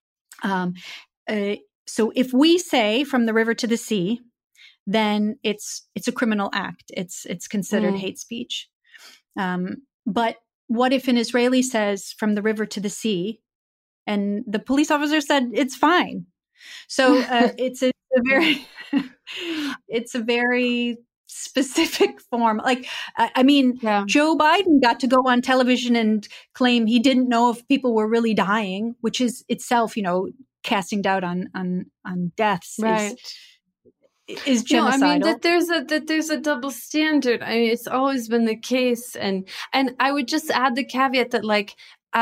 So if we say from the river to the sea, then it's a criminal act. It's considered hate speech. But what if an Israeli says from the river to the sea, and the police officer said it's fine? So it's a very specific form. Like, I mean, Joe Biden got to go on television and claim he didn't know if people were really dying, which is itself, casting doubt on deaths. Right. Is genocidal. I mean that there's a double standard. I mean, it's always been the case, and I would just add the caveat that, like,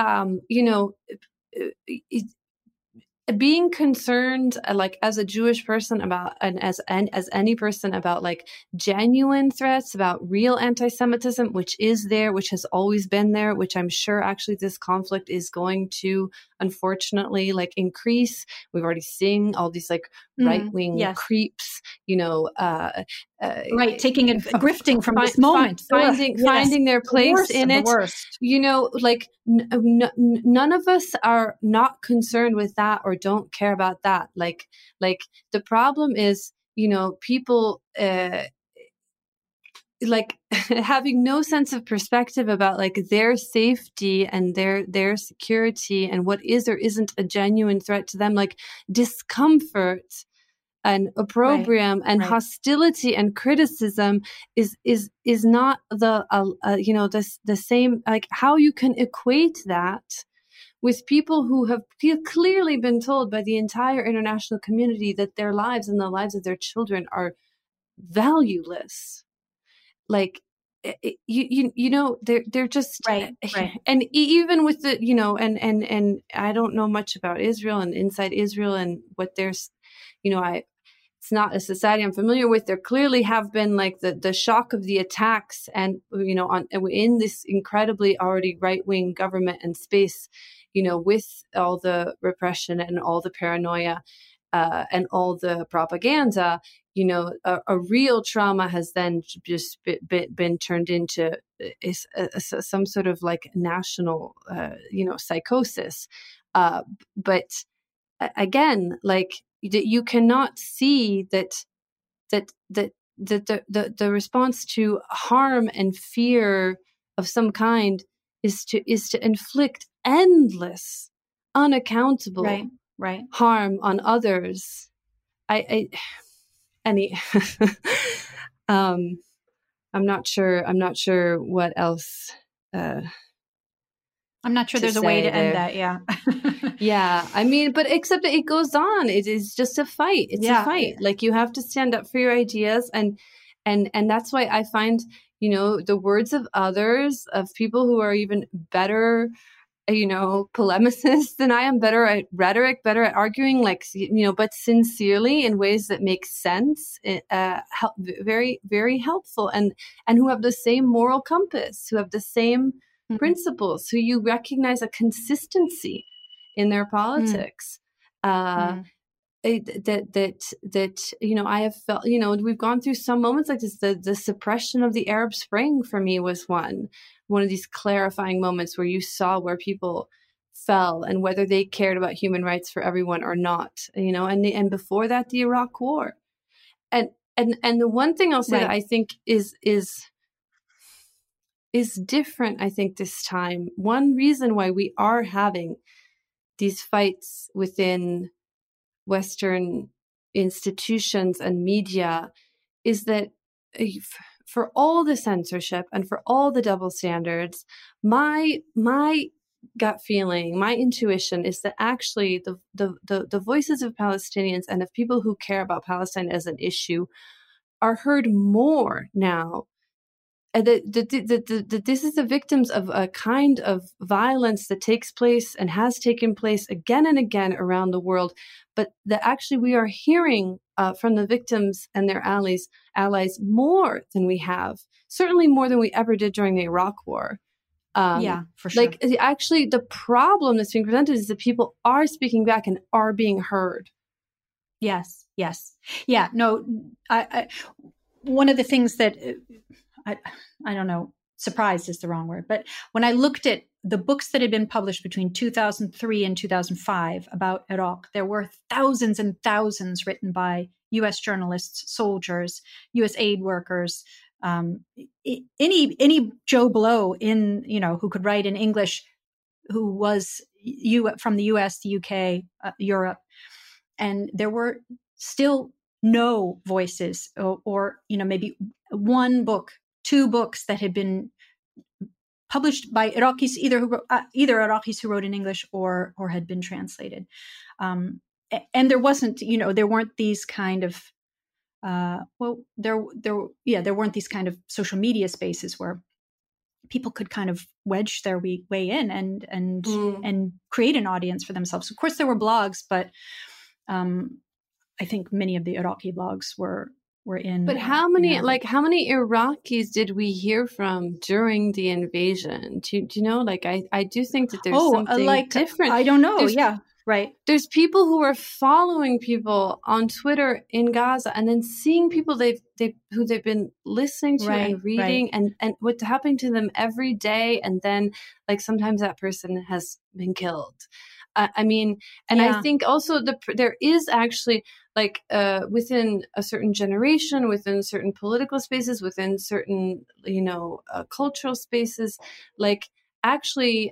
being concerned, like, as a Jewish person about, and as any person, about like genuine threats, about real anti-Semitism, which is there, which has always been there, which I'm sure actually this conflict is going to, unfortunately, like, increase. We've already seen all these like right-wing creeps, taking and grifting from this moment, finding their place in it. Like none of us are not concerned with that or don't care about that. Like the problem is, people like having no sense of perspective about like their safety and their security and what is or isn't a genuine threat to them, like discomfort and opprobrium and hostility and criticism is not the same, like how you can equate that with people who have clearly been told by the entire international community that their lives and the lives of their children are valueless. Like, they're just right. And even with the, and I don't know much about Israel and inside Israel and what there's, it's not a society I'm familiar with. There clearly have been like the shock of the attacks and, in this incredibly already right-wing government and space, with all the repression and all the paranoia and all the propaganda, a real trauma has then just been turned into some sort of like national, psychosis. But again, like you cannot see that the response to harm and fear of some kind is to inflict endless, unaccountable harm on others. I'm not sure what else. I'm not sure there's a way to end that. Yeah. Yeah. I mean, but except that it goes on. It is just a fight. It's a fight. Like you have to stand up for your ideas. And that's why I find, the words of others, of people who are even better, polemicists than I am, better at rhetoric, better at arguing, like, but sincerely in ways that make sense, very, very helpful, and who have the same moral compass, who have the same principles, who you recognize a consistency in their politics. That I have felt, we've gone through some moments like this. The suppression of the Arab Spring for me was one of these clarifying moments where you saw where people fell and whether they cared about human rights for everyone or not, and before that, the Iraq War. And the one thing I'll say that I think is different, I think this time, one reason why we are having these fights within Western institutions and media is that for all the censorship and for all the double standards, my gut feeling, my intuition is that actually the voices of Palestinians and of people who care about Palestine as an issue are heard more now. That this is the victims of a kind of violence that takes place and has taken place again and again around the world, but that actually we are hearing from the victims and their allies more than we have, certainly more than we ever did during the Iraq War. Yeah, for sure. Like, actually, the problem that's being presented is that people are speaking back and are being heard. Yes. Yeah, no, I one of the things that I don't know, surprised is the wrong word, but when I looked at the books that had been published between 2003 and 2005 about Iraq, there were thousands and thousands written by U.S. journalists, soldiers, U.S. aid workers, any Joe Blow who could write in English, who was from the U.S., the U.K., Europe, and there were still no voices, or maybe one book, 2 books that had been published by Iraqis, either Iraqis who wrote in English or had been translated. And there wasn't, there weren't these kind of there weren't these kind of social media spaces where people could kind of wedge their way in and create an audience for themselves. Of course, there were blogs, but I think many of the Iraqi blogs were in. But how many Iraqis did we hear from during the invasion? Do you know? Like, I do think that there's something different. I don't know. Right. There's people who are following people on Twitter in Gaza and then seeing people who they've been listening to and reading and what's happening to them every day. And then, like, sometimes that person has been killed. I think also there is actually, like, within a certain generation, within certain political spaces, within certain, cultural spaces, like, actually,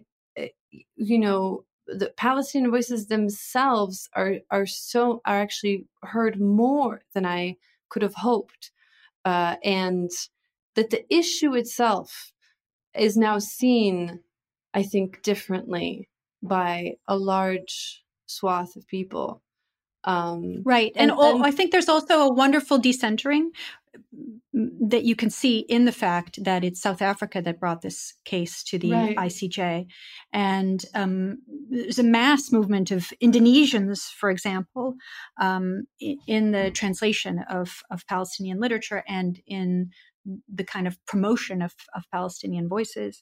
the Palestinian voices themselves are actually heard more than I could have hoped, and that the issue itself is now seen, I think, differently by a large swath of people. Right. And I think there's also a wonderful decentering that you can see in the fact that it's South Africa that brought this case to the ICJ. And there's a mass movement of Indonesians, for example, in the translation of Palestinian literature and in the kind of promotion of Palestinian voices.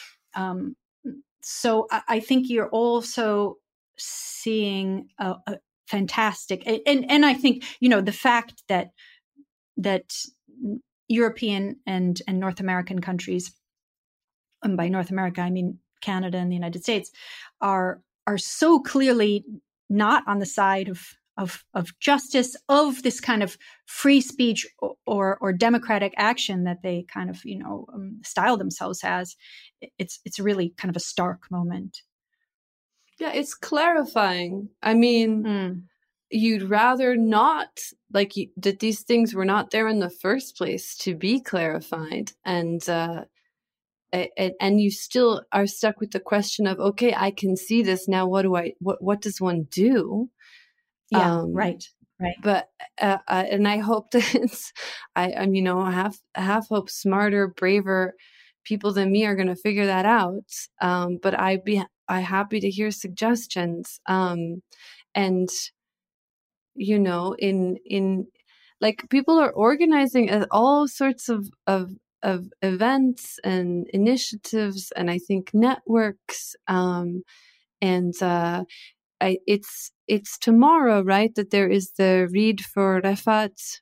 So I think you're also seeing a fantastic, and I think, the fact that European and North American countries, and by North America, I mean Canada and the United States, are so clearly not on the side of justice, of this kind of free speech or democratic action that they kind of, style themselves as. It's really kind of a stark moment. Yeah, it's clarifying. I mean, you'd rather not, like, that these things were not there in the first place to be clarified, and you still are stuck with the question of, okay, I can see this now. What does one do? Yeah, right. But and I hope that I'm half hope smarter, braver people than me are going to figure that out. But I'm happy to hear suggestions. And in like, people are organizing all sorts of events and initiatives, and I think networks. It's tomorrow, right? That there is the Read for Refat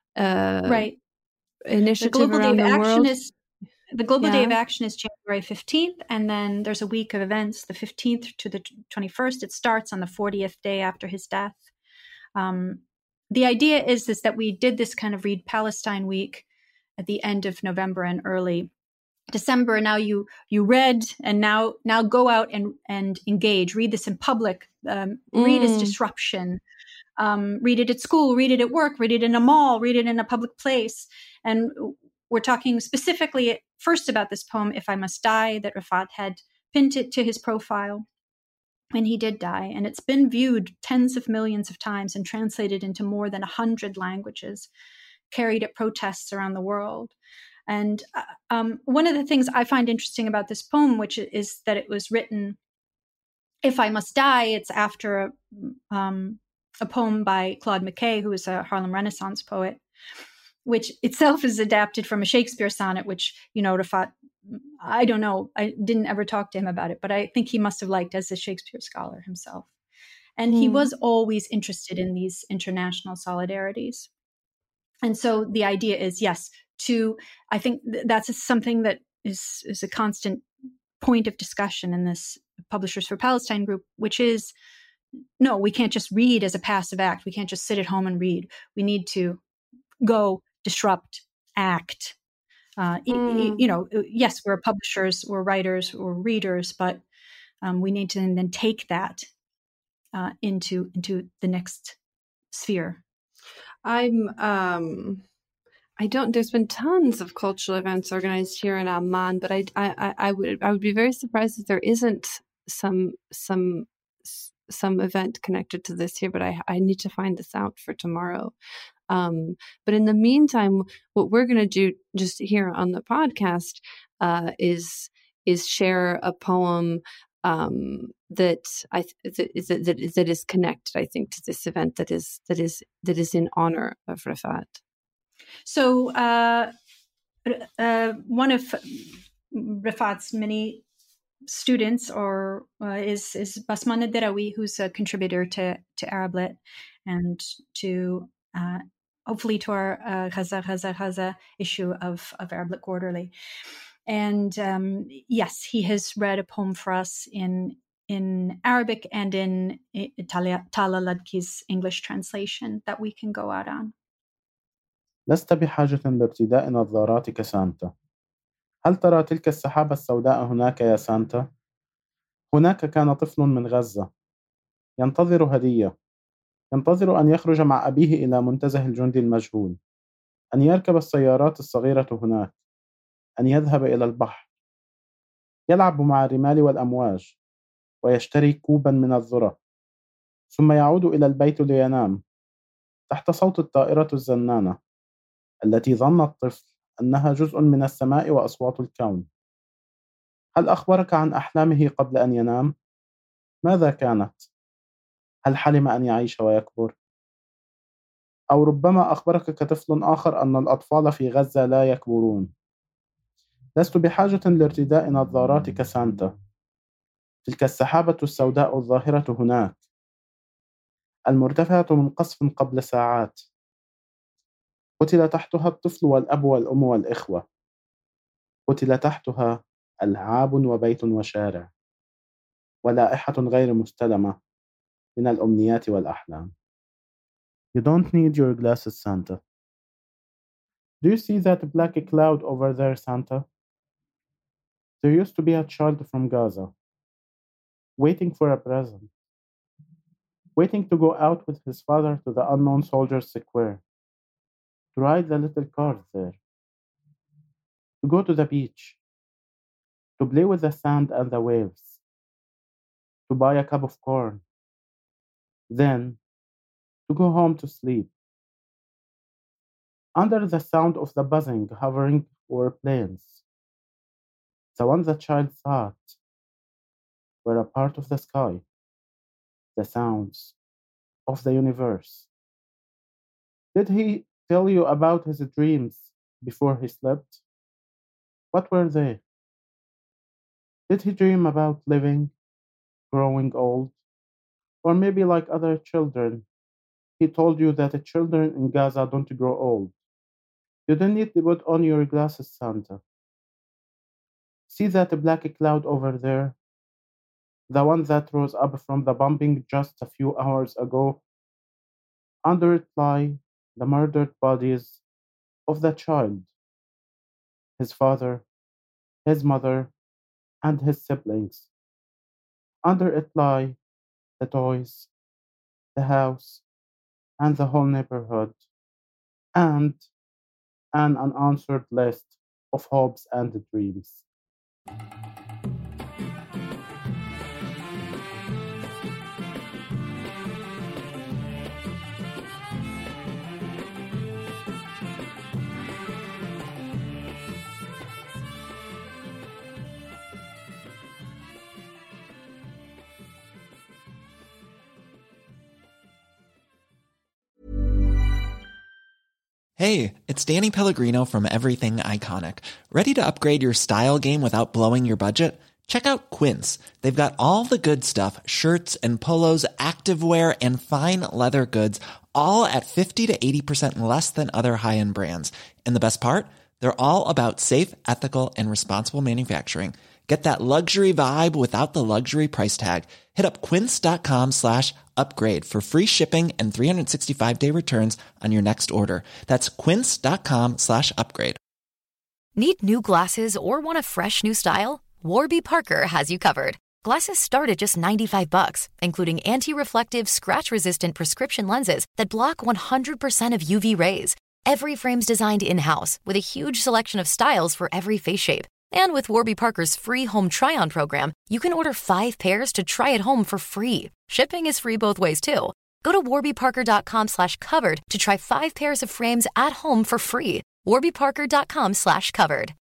initiative around the world. The Global Day of Action is January 15th, and then there's a week of events, the 15th to the 21st. It starts on the 40th day after his death. The idea is that we did this kind of Read Palestine week at the end of November and early December. Now you read, and now go out and engage. Read this in public. Read as disruption. Read it at school. Read it at work. Read it in a mall. Read it in a public place. And we're talking specifically first about this poem, If I Must Die, that Refat had pinned it to his profile. And he did die. And it's been viewed tens of millions of times and translated into more than 100 languages, carried at protests around the world. And one of the things I find interesting about this poem, which is that it was written, If I Must Die, it's after a poem by Claude McKay, who is a Harlem Renaissance poet, which itself is adapted from a Shakespeare sonnet, which, Rafat, I don't know, I didn't ever talk to him about it, but I think he must have liked as a Shakespeare scholar himself. And he was always interested in these international solidarities. And so the idea is, yes, I think that's something that is a constant point of discussion in this Publishers for Palestine group, which is, no, we can't just read as a passive act. We can't just sit at home and read. We need to go, disrupt, act. Yes, we're publishers, we're writers, we're readers, but we need to then take that into the next sphere. There's been tons of cultural events organized here in Amman, but I would be very surprised if there isn't some event connected to this here, but I need to find this out for tomorrow. But in the meantime, what we're going to do just here on the podcast is share a poem that is connected, I think, to this event that is in honor of Rafat. So one of Rafat's many students is Basma Nadirawi, who's a contributor to Arablit and to hopefully to our Ghaza issue of Arablit Quarterly. And yes, he has read a poem for us in Arabic and in Tala Ladki's English translation that we can go out on. لست بحاجة لارتداء نظاراتك سانتا. هل ترى تلك السحابة السوداء هناك يا سانتا؟ هناك كان طفل من غزة ينتظر هدية، ينتظر أن يخرج مع أبيه إلى منتزه الجندي المجهول، أن يركب السيارات الصغيرة هناك، أن يذهب إلى البحر، يلعب مع الرمال والأمواج، ويشتري كوبا من الذرة، ثم يعود إلى البيت لينام تحت صوت الطائرة الزنانة التي ظن الطفل أنها جزء من السماء وأصوات الكون. هل أخبرك عن أحلامه قبل أن ينام؟ ماذا كانت؟ هل حلم أن يعيش ويكبر؟ أو ربما أخبرك كطفل آخر أن الأطفال في غزة لا يكبرون. لست بحاجة لارتداء نظاراتك سانتا. تلك السحابة السوداء الظاهرة هناك، المرتفعة من قصف قبل ساعات، قتل تحتها الطفل والأب والأم والإخوة، قتل تحتها ألعاب وبيت وشارع، ولائحة غير مستلمة من الأمنيات والأحلام. You don't need your glasses, Santa. Do you see that black cloud over there, Santa? There used to be a child from Gaza, waiting for a present, waiting to go out with his father to the unknown soldiers' square, to ride the little cars there, to go to the beach, to play with the sand and the waves, to buy a cup of corn, then to go home to sleep. Under the sound of the buzzing, hovering over planes, the ones the child thought were a part of the sky, the sounds of the universe. Did he tell you about his dreams before he slept? What were they? Did he dream about living, growing old? Or maybe like other children, he told you that the children in Gaza don't grow old. You don't need to put on your glasses, Santa. See that black cloud over there? The one that rose up from the bombing just a few hours ago? Under it lie the murdered bodies of the child, his father, his mother, and his siblings. Under it lie the toys, the house, and the whole neighborhood, and an unanswered list of hopes and dreams. Hey, it's Danny Pellegrino from Everything Iconic. Ready to upgrade your style game without blowing your budget? Check out Quince. They've got all the good stuff, shirts and polos, activewear, and fine leather goods, all at 50 to 80% less than other high-end brands. And the best part? They're all about safe, ethical, and responsible manufacturing. Get that luxury vibe without the luxury price tag. Hit up quince.com/upgrade for free shipping and 365-day returns on your next order. That's quince.com/upgrade. Need new glasses or want a fresh new style? Warby Parker has you covered. Glasses start at just $95, including anti-reflective, scratch-resistant prescription lenses that block 100% of UV rays. Every frame's designed in-house with a huge selection of styles for every face shape. And with Warby Parker's free home try-on program, you can order 5 pairs to try at home for free. Shipping is free both ways, too. Go to warbyparker.com/covered to try 5 pairs of frames at home for free. warbyparker.com/covered.